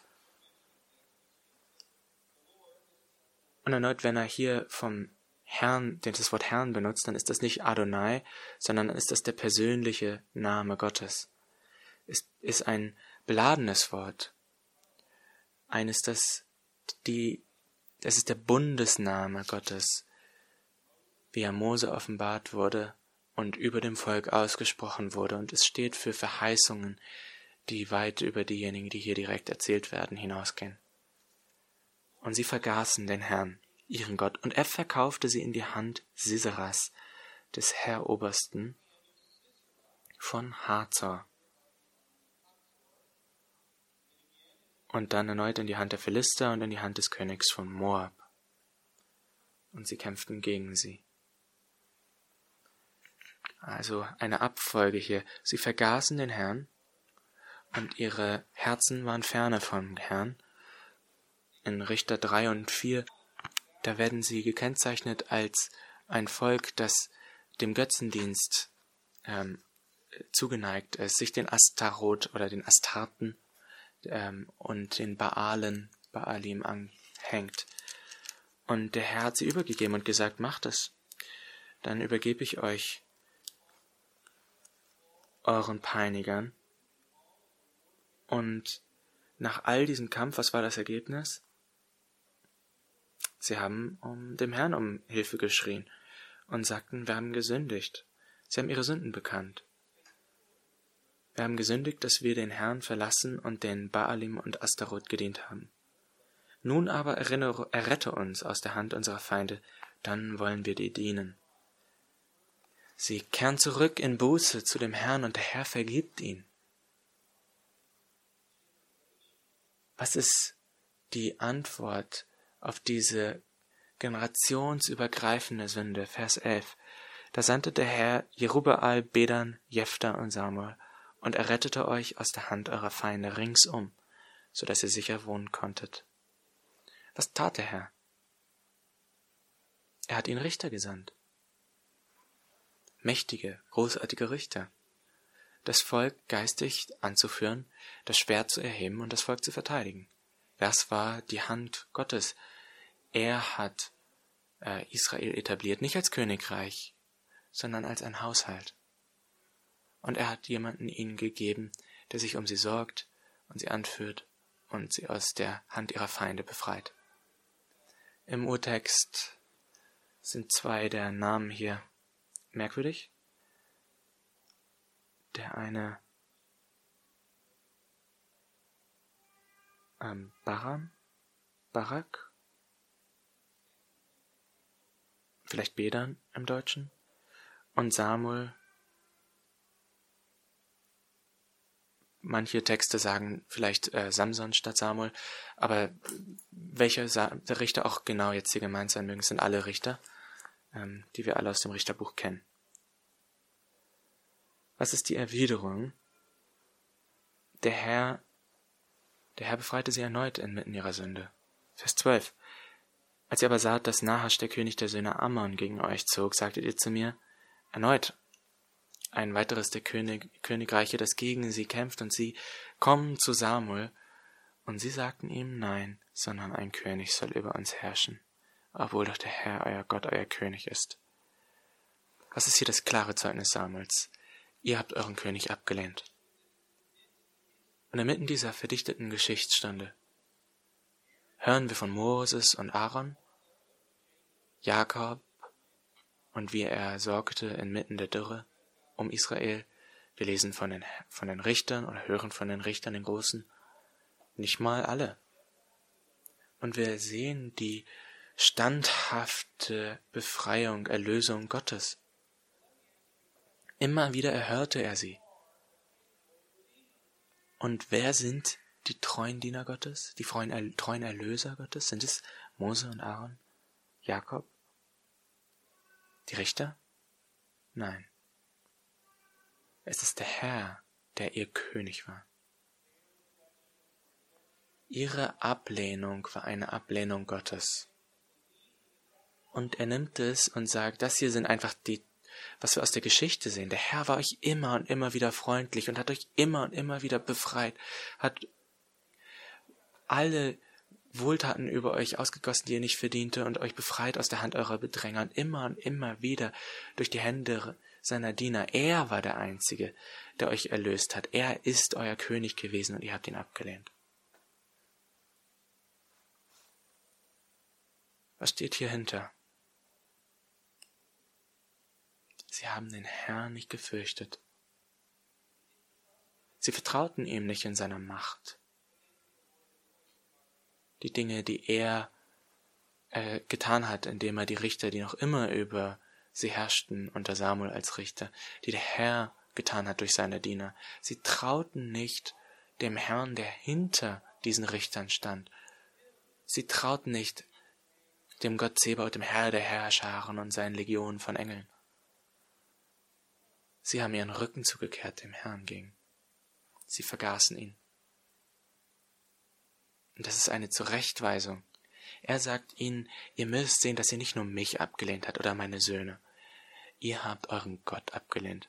Und erneut, wenn er hier vom Herrn, das Wort Herrn benutzt, dann ist das nicht Adonai, sondern dann ist das der persönliche Name Gottes. Es ist ein beladenes Wort. Eines, das die, das ist der Bundesname Gottes, wie er Mose offenbart wurde und über dem Volk ausgesprochen wurde. Und es steht für Verheißungen, die weit über diejenigen, die hier direkt erzählt werden, hinausgehen. Und sie vergaßen den Herrn, ihren Gott, und er verkaufte sie in die Hand Siseras, des Heerobersten von Hazor. Und dann erneut in die Hand der Philister und in die Hand des Königs von Moab. Und sie kämpften gegen sie. Also eine Abfolge hier. Sie vergaßen den Herrn und ihre Herzen waren ferne vom Herrn. In Richter drei und vier, da werden sie gekennzeichnet als ein Volk, das dem Götzendienst ähm, zugeneigt ist, sich den Astaroth oder den Astarten ähm, und den Baalen, Baalim anhängt. Und der Herr hat sie übergegeben und gesagt, macht es. Dann übergebe ich euch euren Peinigern. Und nach all diesem Kampf, was war das Ergebnis? Sie haben um dem Herrn um Hilfe geschrien und sagten, wir haben gesündigt. Sie haben ihre Sünden bekannt. Wir haben gesündigt, dass wir den Herrn verlassen und den Baalim und Astaroth gedient haben. Nun aber erinnere, errette uns aus der Hand unserer Feinde, dann wollen wir dir dienen. Sie kehren zurück in Buße zu dem Herrn und der Herr vergibt ihnen. Was ist die Antwort auf diese generationsübergreifende Sünde? Vers elf. Da sandte der Herr Jerubbaal, Bedan, Jephthah und Samuel und errettete euch aus der Hand eurer Feinde ringsum, so dass ihr sicher wohnen konntet. Was tat der Herr? Er hat ihnen Richter gesandt. Mächtige, großartige Richter. Das Volk geistig anzuführen, das Schwert zu erheben und das Volk zu verteidigen. Das war die Hand Gottes. Er hat äh, Israel etabliert, nicht als Königreich, sondern als ein Haushalt. Und er hat jemanden ihnen gegeben, der sich um sie sorgt und sie anführt und sie aus der Hand ihrer Feinde befreit. Im Urtext sind zwei der Namen hier merkwürdig. Der eine ähm, Baram, Barak, vielleicht Bedan im Deutschen, und Samuel. Manche Texte sagen vielleicht äh, Samson statt Samuel, aber welche Sa- Richter auch genau jetzt hier gemeint sein mögen, sind alle Richter, ähm, die wir alle aus dem Richterbuch kennen. Was ist die Erwiderung? Der Herr Der Herr befreite sie erneut inmitten ihrer Sünde. Vers zwölf. Als ihr aber saht, dass Nahasch, der König der Söhne Ammon, gegen euch zog, sagtet ihr zu mir, erneut ein weiteres der König, Königreiche, das gegen sie kämpft, und sie kommen zu Samuel. Und sie sagten ihm, nein, sondern ein König soll über uns herrschen, obwohl doch der Herr, euer Gott, euer König ist. Was ist hier das klare Zeugnis Samuels? Ihr habt euren König abgelehnt. Und inmitten dieser verdichteten Geschichtsstunde hören wir von Moses und Aaron, Jakob und wie er sorgte inmitten der Dürre um Israel. Wir lesen von den, von den Richtern oder hören von den Richtern, den Großen, nicht mal alle. Und wir sehen die standhafte Befreiung, Erlösung Gottes. Immer wieder erhörte er sie. Und wer sind die treuen Diener Gottes, die treuen Erlöser Gottes? Sind es Mose und Aaron, Jakob, die Richter? Nein. Es ist der Herr, der ihr König war. Ihre Ablehnung war eine Ablehnung Gottes. Und er nimmt es und sagt, das hier sind einfach die, was wir aus der Geschichte sehen. Der Herr war euch immer und immer wieder freundlich und hat euch immer und immer wieder befreit, hat alle Wohltaten über euch ausgegossen, die ihr nicht verdiente, und euch befreit aus der Hand eurer Bedränger, und immer und immer wieder durch die Hände seiner Diener. Er war der Einzige, der euch erlöst hat. Er ist euer König gewesen und ihr habt ihn abgelehnt. Was steht hier hinter? Sie haben den Herrn nicht gefürchtet. Sie vertrauten ihm nicht in seiner Macht. Die Dinge, die er äh, getan hat, indem er die Richter, die noch immer über sie herrschten, unter Samuel als Richter, die der Herr getan hat durch seine Diener. Sie trauten nicht dem Herrn, der hinter diesen Richtern stand. Sie trauten nicht dem Gott Zebaoth, dem Herr der Herrscharen und seinen Legionen von Engeln. Sie haben ihren Rücken zugekehrt dem Herrn gegen. Sie vergaßen ihn. Und das ist eine Zurechtweisung. Er sagt ihnen, ihr müsst sehen, dass ihr nicht nur mich abgelehnt habt oder meine Söhne. Ihr habt euren Gott abgelehnt.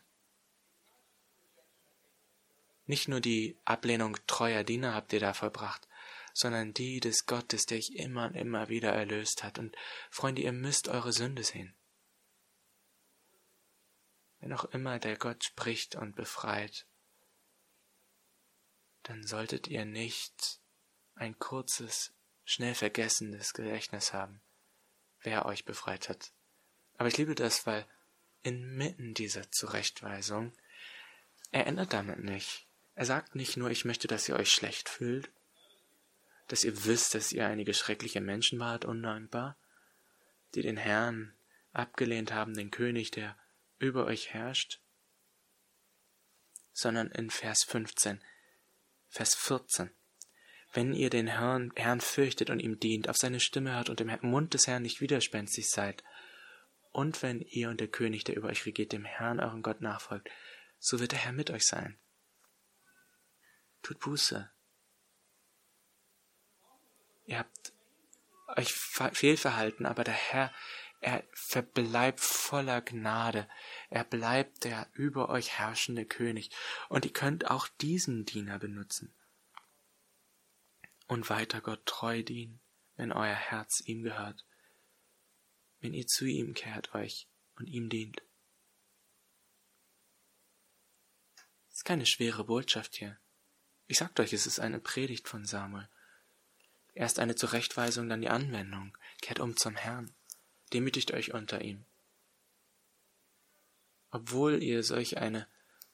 Nicht nur die Ablehnung treuer Diener habt ihr da vollbracht, sondern die des Gottes, der euch immer und immer wieder erlöst hat. Und Freunde, ihr müsst eure Sünde sehen. Wenn auch immer der Gott spricht und befreit, dann solltet ihr nicht ein kurzes, schnell vergessenes Gedächtnis haben, wer euch befreit hat. Aber ich liebe das, weil inmitten dieser Zurechtweisung, er ändert damit nicht. Er sagt nicht nur, ich möchte, dass ihr euch schlecht fühlt, dass ihr wisst, dass ihr einige schreckliche Menschen wart, undankbar, die den Herrn abgelehnt haben, den König, der über euch herrscht, sondern in Vers fünfzehn, Vers vierzehn. Wenn ihr den Herrn, Herrn fürchtet und ihm dient, auf seine Stimme hört und dem Mund des Herrn nicht widerspenstig seid, und wenn ihr und der König, der über euch regiert, dem Herrn, euren Gott, nachfolgt, so wird der Herr mit euch sein. Tut Buße. Ihr habt euch fehlverhalten, aber der Herr, er verbleibt voller Gnade. Er bleibt der über euch herrschende König. Und ihr könnt auch diesen Diener benutzen. Und weiter Gott treu dienen, wenn euer Herz ihm gehört. Wenn ihr zu ihm kehrt euch und ihm dient. Es ist keine schwere Botschaft hier. Ich sagt euch, es ist eine Predigt von Samuel. Erst eine Zurechtweisung, dann die Anwendung. Kehrt um zum Herrn. Demütigt euch unter ihm. Obwohl ihr solch eine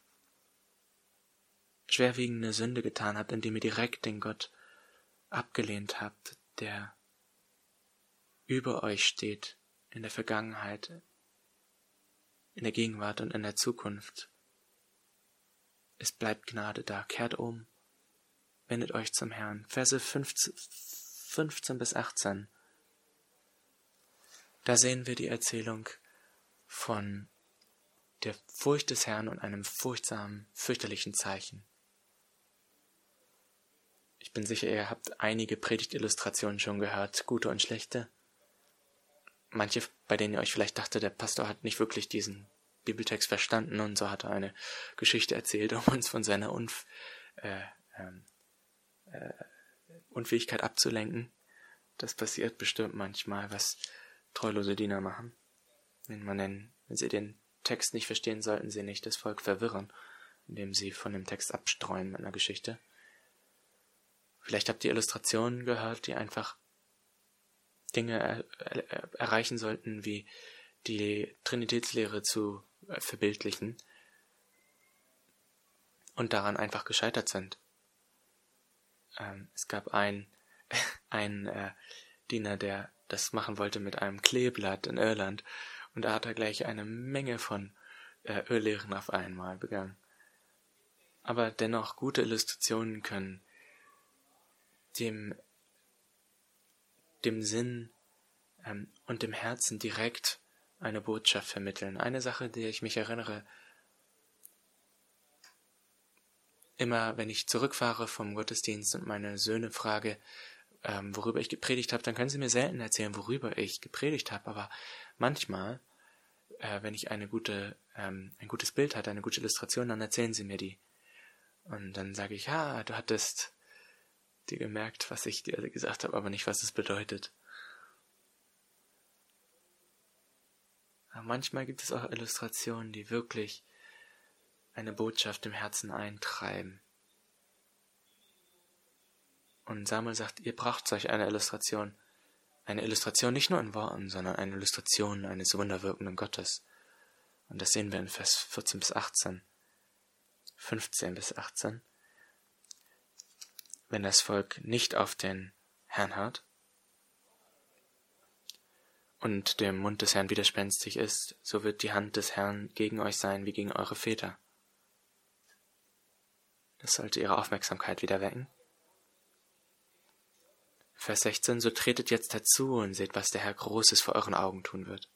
schwerwiegende Sünde getan habt, indem ihr direkt den Gott abgelehnt habt, der über euch steht, in der Vergangenheit, in der Gegenwart und in der Zukunft. Es bleibt Gnade da. Kehrt um. Wendet euch zum Herrn. Verse fünfzehn bis achtzehn. Da sehen wir die Erzählung von der Furcht des Herrn und einem furchtsamen, fürchterlichen Zeichen. Ich bin sicher, ihr habt einige Predigtillustrationen schon gehört, gute und schlechte. Manche, bei denen ihr euch vielleicht dachte, der Pastor hat nicht wirklich diesen Bibeltext verstanden und so hat er eine Geschichte erzählt, um uns von seiner Unf- äh, ähm, äh, Unfähigkeit abzulenken. Das passiert bestimmt manchmal, was treulose Diener machen. Wenn, man denn, wenn sie den Text nicht verstehen, sollten sie nicht das Volk verwirren, indem sie von dem Text abstreuen mit einer Geschichte. Vielleicht habt ihr Illustrationen gehört, die einfach Dinge er, er, erreichen sollten, wie die Trinitätslehre zu äh, verbildlichen und daran einfach gescheitert sind. Ähm, es gab einen ein, äh, Diener, der das machen wollte mit einem Kleeblatt in Irland und da hat er gleich eine Menge von äh, Irrlehren auf einmal begangen. Aber dennoch, gute Illustrationen können dem, dem Sinn ähm, und dem Herzen direkt eine Botschaft vermitteln. Eine Sache, die ich mich erinnere, immer wenn ich zurückfahre vom Gottesdienst und meine Söhne frage, ähm, worüber ich gepredigt habe, dann können sie mir selten erzählen, worüber ich gepredigt habe. Aber manchmal, äh, wenn ich eine gute, ähm, ein gutes Bild hatte, eine gute Illustration, dann erzählen sie mir die. Und dann sage ich, ja, du hattest dir gemerkt, was ich dir gesagt habe, aber nicht, was es bedeutet. Aber manchmal gibt es auch Illustrationen, die wirklich eine Botschaft im Herzen eintreiben. Und Samuel sagt, ihr braucht solch eine Illustration. Eine Illustration nicht nur in Worten, sondern eine Illustration eines wunderwirkenden Gottes. Und das sehen wir in Vers vierzehn bis achtzehn. fünfzehn bis achtzehn. Wenn das Volk nicht auf den Herrn hört und dem Mund des Herrn widerspenstig ist, so wird die Hand des Herrn gegen euch sein wie gegen eure Väter. Das sollte ihre Aufmerksamkeit wieder wecken. Vers sechzehn, so tretet jetzt herzu und seht, was der Herr Großes vor euren Augen tun wird.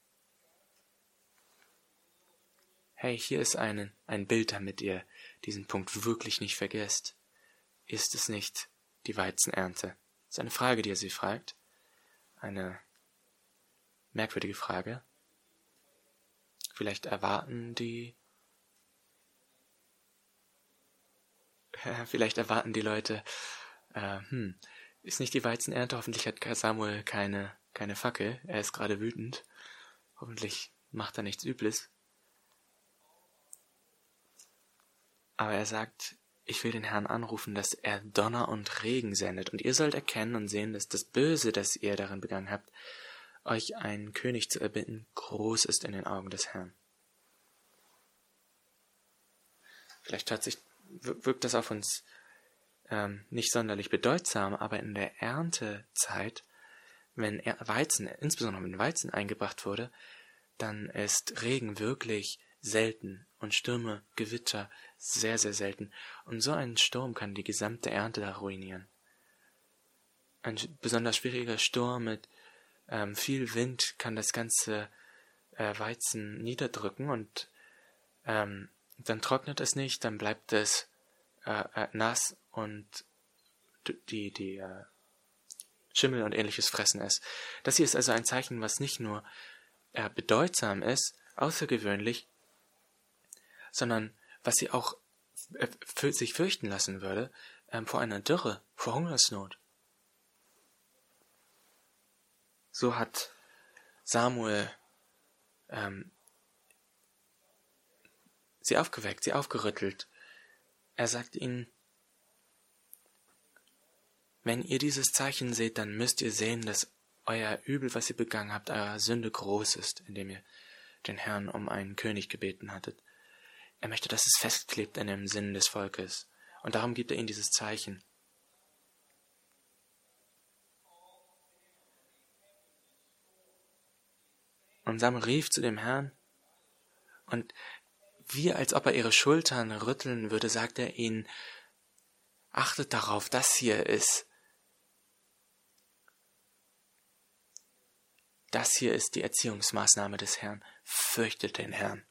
Hey, hier ist ein, ein Bild, damit ihr diesen Punkt wirklich nicht vergesst. Ist es nicht die Weizenernte? Das ist eine Frage, die er sie fragt. Eine merkwürdige Frage. Vielleicht erwarten die, vielleicht erwarten die Leute, äh, hm, ist nicht die Weizenernte? Hoffentlich hat Samuel keine, keine Fackel. Er ist gerade wütend. Hoffentlich macht er nichts Übles. Aber er sagt, ich will den Herrn anrufen, dass er Donner und Regen sendet. Und ihr sollt erkennen und sehen, dass das Böse, das ihr darin begangen habt, euch einen König zu erbitten, groß ist in den Augen des Herrn. Vielleicht hört sich, wirkt das auf uns ähm, nicht sonderlich bedeutsam, aber in der Erntezeit, wenn Weizen, insbesondere wenn Weizen eingebracht wurde, dann ist Regen wirklich selten und Stürme, Gewitter sehr, sehr selten. Und so ein Sturm kann die gesamte Ernte da ruinieren. Ein besonders schwieriger Sturm mit ähm, viel Wind kann das ganze äh, Weizen niederdrücken und ähm, dann trocknet es nicht, dann bleibt es äh, äh, nass und die, die äh, Schimmel und ähnliches fressen es. Das hier ist also ein Zeichen, was nicht nur äh, bedeutsam ist, außergewöhnlich, sondern was sie auch äh, für sich fürchten lassen würde, äh, vor einer Dürre, vor Hungersnot. So hat Samuel ähm, sie aufgeweckt, sie aufgerüttelt. Er sagt ihnen, wenn ihr dieses Zeichen seht, dann müsst ihr sehen, dass euer Übel, was ihr begangen habt, eure Sünde groß ist, indem ihr den Herrn um einen König gebeten hattet. Er möchte, dass es festklebt in dem Sinn des Volkes. Und darum gibt er ihnen dieses Zeichen. Und Samuel rief zu dem Herrn, und wie als ob er ihre Schultern rütteln würde, sagt er ihnen, achtet darauf, das hier ist, das hier ist die Erziehungsmaßnahme des Herrn. Fürchtet den Herrn.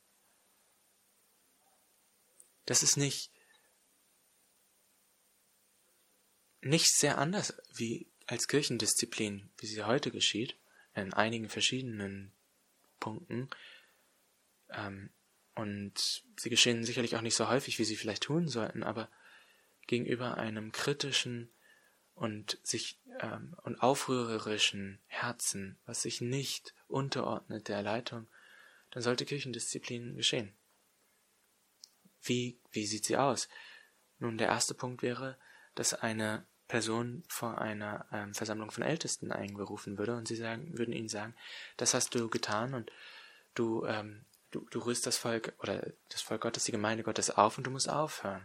Das ist nicht nicht sehr anders wie als Kirchendisziplin, wie sie heute geschieht, in einigen verschiedenen Punkten. Ähm, und sie geschehen sicherlich auch nicht so häufig, wie sie vielleicht tun sollten, aber gegenüber einem kritischen und sich ähm, und aufrührerischen Herzen, was sich nicht unterordnet der Leitung, dann sollte Kirchendisziplin geschehen. Wie, wie sieht sie aus? Nun, der erste Punkt wäre, dass eine Person vor einer ähm, Versammlung von Ältesten einberufen würde und sie sagen, würden ihnen sagen, das hast du getan und du, ähm, du, du rührst das Volk oder das Volk Gottes, die Gemeinde Gottes auf und du musst aufhören.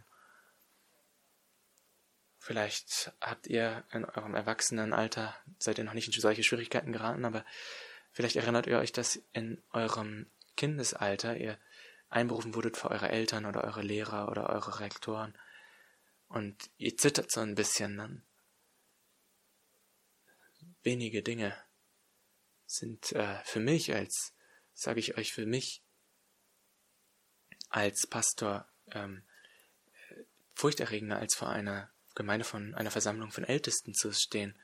Vielleicht habt ihr in eurem Erwachsenenalter, seid ihr noch nicht in solche Schwierigkeiten geraten, aber vielleicht erinnert ihr euch, dass in eurem Kindesalter ihr einberufen wurdet vor eure Eltern oder eure Lehrer oder eure Rektoren und ihr zittert so ein bisschen dann. Wenige Dinge sind äh, für mich als, sage ich euch, für mich als Pastor ähm, furchterregender als vor einer Gemeinde von einer Versammlung von Ältesten zu stehen.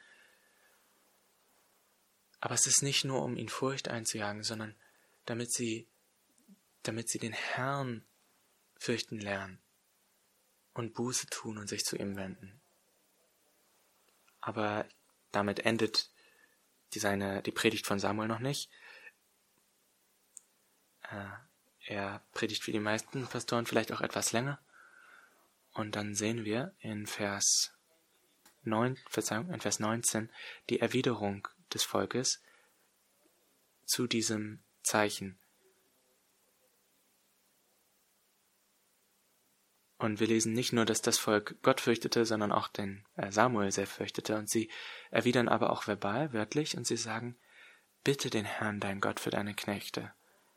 Aber es ist nicht nur, um ihnen Furcht einzujagen, sondern damit sie, damit sie den Herrn fürchten lernen und Buße tun und sich zu ihm wenden. Aber damit endet die, seine, die Predigt von Samuel noch nicht. Äh, er predigt wie die meisten Pastoren vielleicht auch etwas länger. Und dann sehen wir in Vers neun, Verzeihung, in Vers neunzehn die Erwiderung des Volkes zu diesem Zeichen. Und wir lesen nicht nur, dass das Volk Gott fürchtete, sondern auch den äh, Samuel sehr fürchtete. Und sie erwidern aber auch verbal, wörtlich, und sie sagen, bitte den Herrn, dein Gott, für deine Knechte,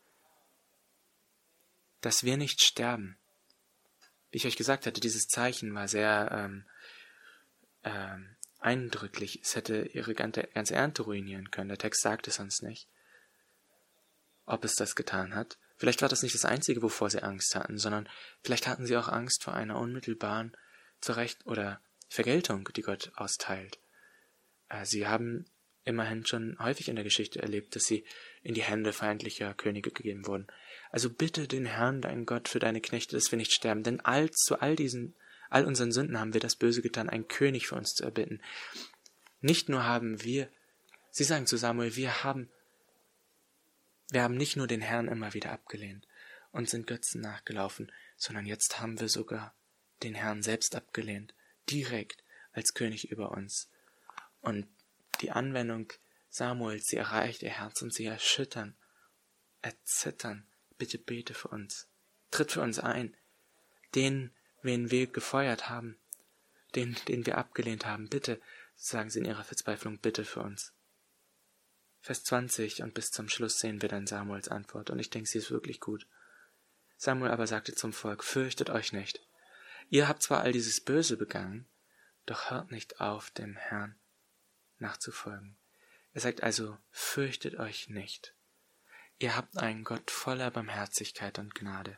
dass wir nicht sterben. Wie ich euch gesagt hatte, dieses Zeichen war sehr ähm, ähm, eindrücklich. Es hätte ihre ganze, ganze Ernte ruinieren können. Der Text sagt es uns nicht, ob es das getan hat. Vielleicht war das nicht das Einzige, wovor sie Angst hatten, sondern vielleicht hatten sie auch Angst vor einer unmittelbaren Zurecht- oder Vergeltung, die Gott austeilt. Äh, sie haben immerhin schon häufig in der Geschichte erlebt, dass sie in die Hände feindlicher Könige gegeben wurden. Also bitte den Herrn, deinen Gott, für deine Knechte, dass wir nicht sterben, denn all, zu all diesen, all unseren Sünden haben wir das Böse getan, einen König für uns zu erbitten. Nicht nur haben wir, sie sagen zu Samuel, wir haben, wir haben nicht nur den Herrn immer wieder abgelehnt und sind Götzen nachgelaufen, sondern jetzt haben wir sogar den Herrn selbst abgelehnt, direkt als König über uns. Und die Anwendung Samuels, sie erreicht ihr Herz und sie erschüttern, erzittern. Bitte bete für uns. Tritt für uns ein. Den, wen wir gefeuert haben, den, den wir abgelehnt haben, bitte, sagen sie in ihrer Verzweiflung, bitte für uns. Vers zwanzig und bis zum Schluss sehen wir dann Samuels Antwort und ich denke, sie ist wirklich gut. Samuel aber sagte zum Volk, fürchtet euch nicht. Ihr habt zwar all dieses Böse begangen, doch hört nicht auf, dem Herrn nachzufolgen. Er sagt also, fürchtet euch nicht. Ihr habt einen Gott voller Barmherzigkeit und Gnade.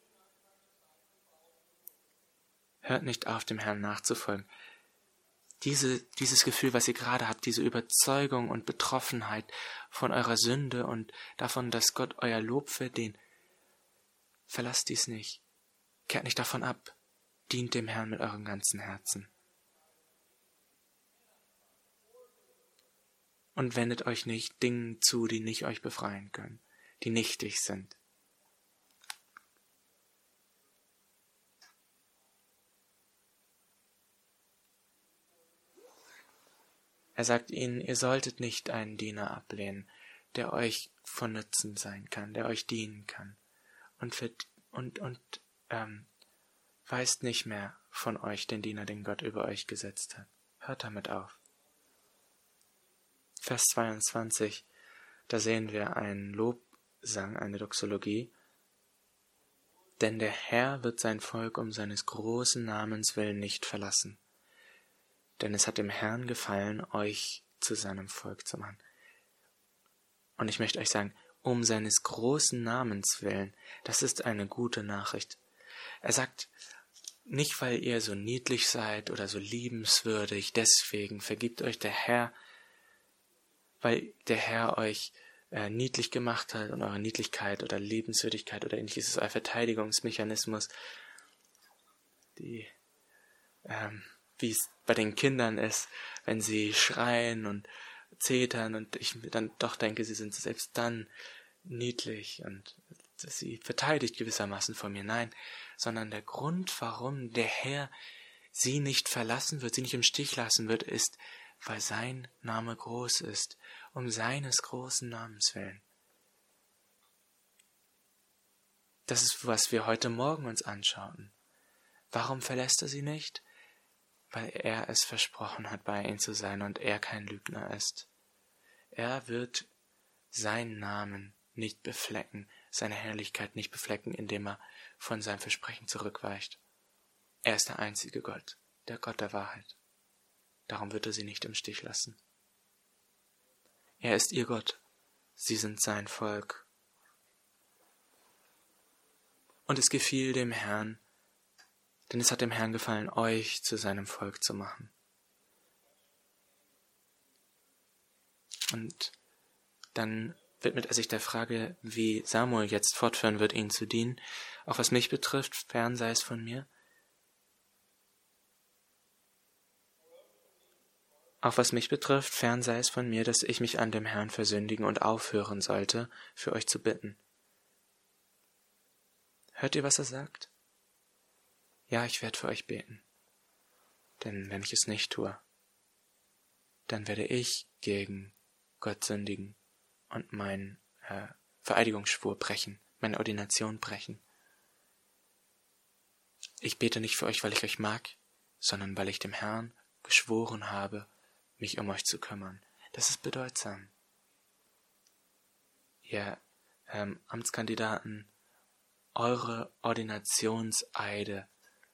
Hört nicht auf, dem Herrn nachzufolgen. Diese, dieses Gefühl, was ihr gerade habt, diese Überzeugung und Betroffenheit von eurer Sünde und davon, dass Gott euer Lob verdient, verlasst dies nicht. Kehrt nicht davon ab. Dient dem Herrn mit eurem ganzen Herzen. Und wendet euch nicht Dingen zu, die nicht euch befreien können, die nichtig sind. Er sagt ihnen, ihr solltet nicht einen Diener ablehnen, der euch von Nutzen sein kann, der euch dienen kann. Und, für, und, und ähm, weist nicht mehr von euch den Diener, den Gott über euch gesetzt hat. Hört damit auf. Vers zweiundzwanzig, da sehen wir einen Lobsang, eine Doxologie. Denn der Herr wird sein Volk um seines großen Namens willen nicht verlassen. Denn es hat dem Herrn gefallen, euch zu seinem Volk zu machen. Und ich möchte euch sagen, um seines großen Namens willen, das ist eine gute Nachricht. Er sagt, Nicht, weil ihr so niedlich seid oder so liebenswürdig, deswegen vergibt euch der Herr, weil der Herr euch äh, niedlich gemacht hat und eure Niedlichkeit oder Liebenswürdigkeit oder ähnliches ist euer Verteidigungsmechanismus, die, ähm, wie es bei den Kindern ist, wenn sie schreien und zetern und ich dann doch denke, sie sind selbst dann niedlich und sie verteidigt gewissermaßen vor mir. Nein, sondern der Grund, warum der Herr sie nicht verlassen wird, sie nicht im Stich lassen wird, ist, weil sein Name groß ist, um seines großen Namens willen. Das ist, was wir heute Morgen uns anschauen. Warum verlässt er sie nicht? Weil er es versprochen hat, bei ihnen zu sein und er kein Lügner ist. Er wird seinen Namen nicht beflecken, seine Herrlichkeit nicht beflecken, indem er von seinem Versprechen zurückweicht. Er ist der einzige Gott, der Gott der Wahrheit. Darum wird er sie nicht im Stich lassen. Er ist ihr Gott, sie sind sein Volk. Und es gefiel dem Herrn, denn es hat dem Herrn gefallen, euch zu seinem Volk zu machen. Und dann widmet er sich der Frage, wie Samuel jetzt fortführen wird, ihnen zu dienen. Auch was mich betrifft, fern sei es von mir. Auch was mich betrifft, fern sei es von mir, dass ich mich an dem Herrn versündigen und aufhören sollte, für euch zu bitten. Hört ihr, was er sagt? Ja, ich werde für euch beten. Denn wenn ich es nicht tue, dann werde ich gegen Gott sündigen und meinen äh, Vereidigungsschwur brechen, meine Ordination brechen. Ich bete nicht für euch, weil ich euch mag, sondern weil ich dem Herrn geschworen habe, mich um euch zu kümmern. Das ist bedeutsam. Ihr ähm, Amtskandidaten, eure Ordinationseide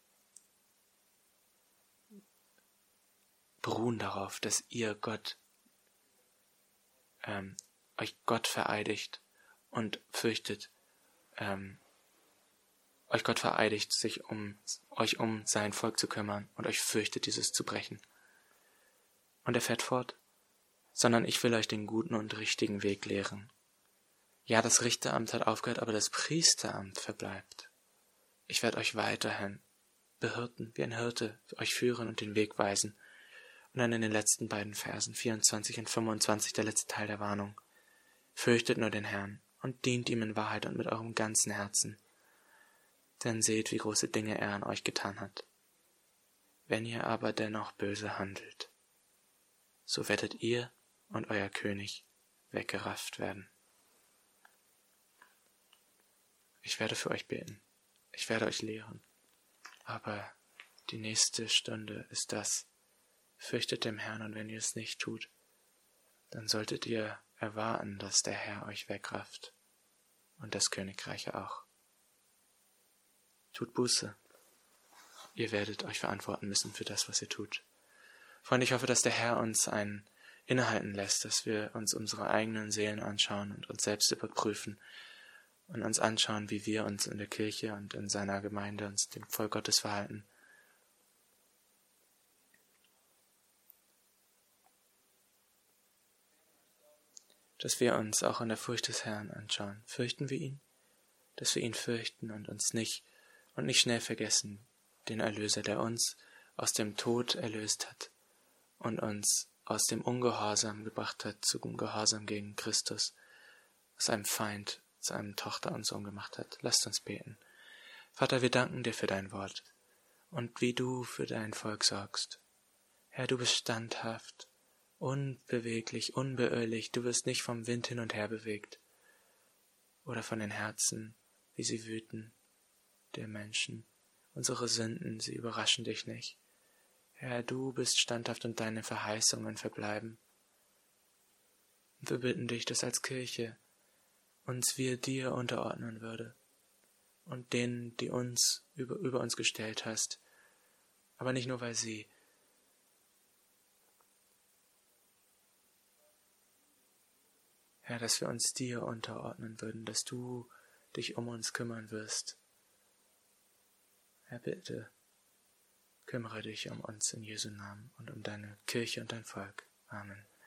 beruhen darauf, dass ihr Gott, ähm, euch Gott vereidigt und fürchtet, ähm, euch Gott vereidigt, sich um euch um sein Volk zu kümmern und euch fürchtet, dieses zu brechen. Und er fährt fort, sondern ich will euch den guten und richtigen Weg lehren. Ja, das Richteramt hat aufgehört, aber das Priesteramt verbleibt. Ich werde euch weiterhin behirten, wie ein Hirte, euch führen und den Weg weisen. Und dann in den letzten beiden Versen, vierundzwanzig und fünfundzwanzig, der letzte Teil der Warnung. Fürchtet nur den Herrn und dient ihm in Wahrheit und mit eurem ganzen Herzen. Denn seht, wie große Dinge er an euch getan hat. Wenn ihr aber dennoch böse handelt, so werdet ihr und euer König weggerafft werden. Ich werde für euch beten. Ich werde euch lehren. Aber die nächste Stunde ist das. Fürchtet dem Herrn, und wenn ihr es nicht tut, dann solltet ihr erwarten, dass der Herr euch wegrafft und das Königreich auch. Tut Buße. Ihr werdet euch verantworten müssen für das, was ihr tut. Freunde, ich hoffe, dass der Herr uns ein Innehalten lässt, dass wir uns unsere eigenen Seelen anschauen und uns selbst überprüfen und uns anschauen, wie wir uns in der Kirche und in seiner Gemeinde uns dem Volk Gottes verhalten. Dass wir uns auch in der Furcht des Herrn anschauen. Fürchten wir ihn? Dass wir ihn fürchten und uns nicht und nicht schnell vergessen, den Erlöser, der uns aus dem Tod erlöst hat und uns aus dem Ungehorsam gebracht hat zum Gehorsam gegen Christus, aus einem Feind zu einem Tochter und Sohn gemacht hat. Lasst uns beten. Vater, wir danken dir für dein Wort und wie du für dein Volk sorgst. Herr, du bist standhaft, unbeweglich, unbeirrlich, du wirst nicht vom Wind hin und her bewegt oder von den Herzen, wie sie wüten, der Menschen. Unsere Sünden, sie überraschen dich nicht. Herr, du bist standhaft und deine Verheißungen verbleiben. Und wir bitten dich, dass als Kirche uns wir dir unterordnen würde und denen, die uns über, über uns gestellt hast, aber nicht nur, weil sie Herr, dass wir uns dir unterordnen würden, dass du dich um uns kümmern wirst. Herr, bitte, Kümmere dich um uns in Jesu Namen und um deine Kirche und dein Volk. Amen.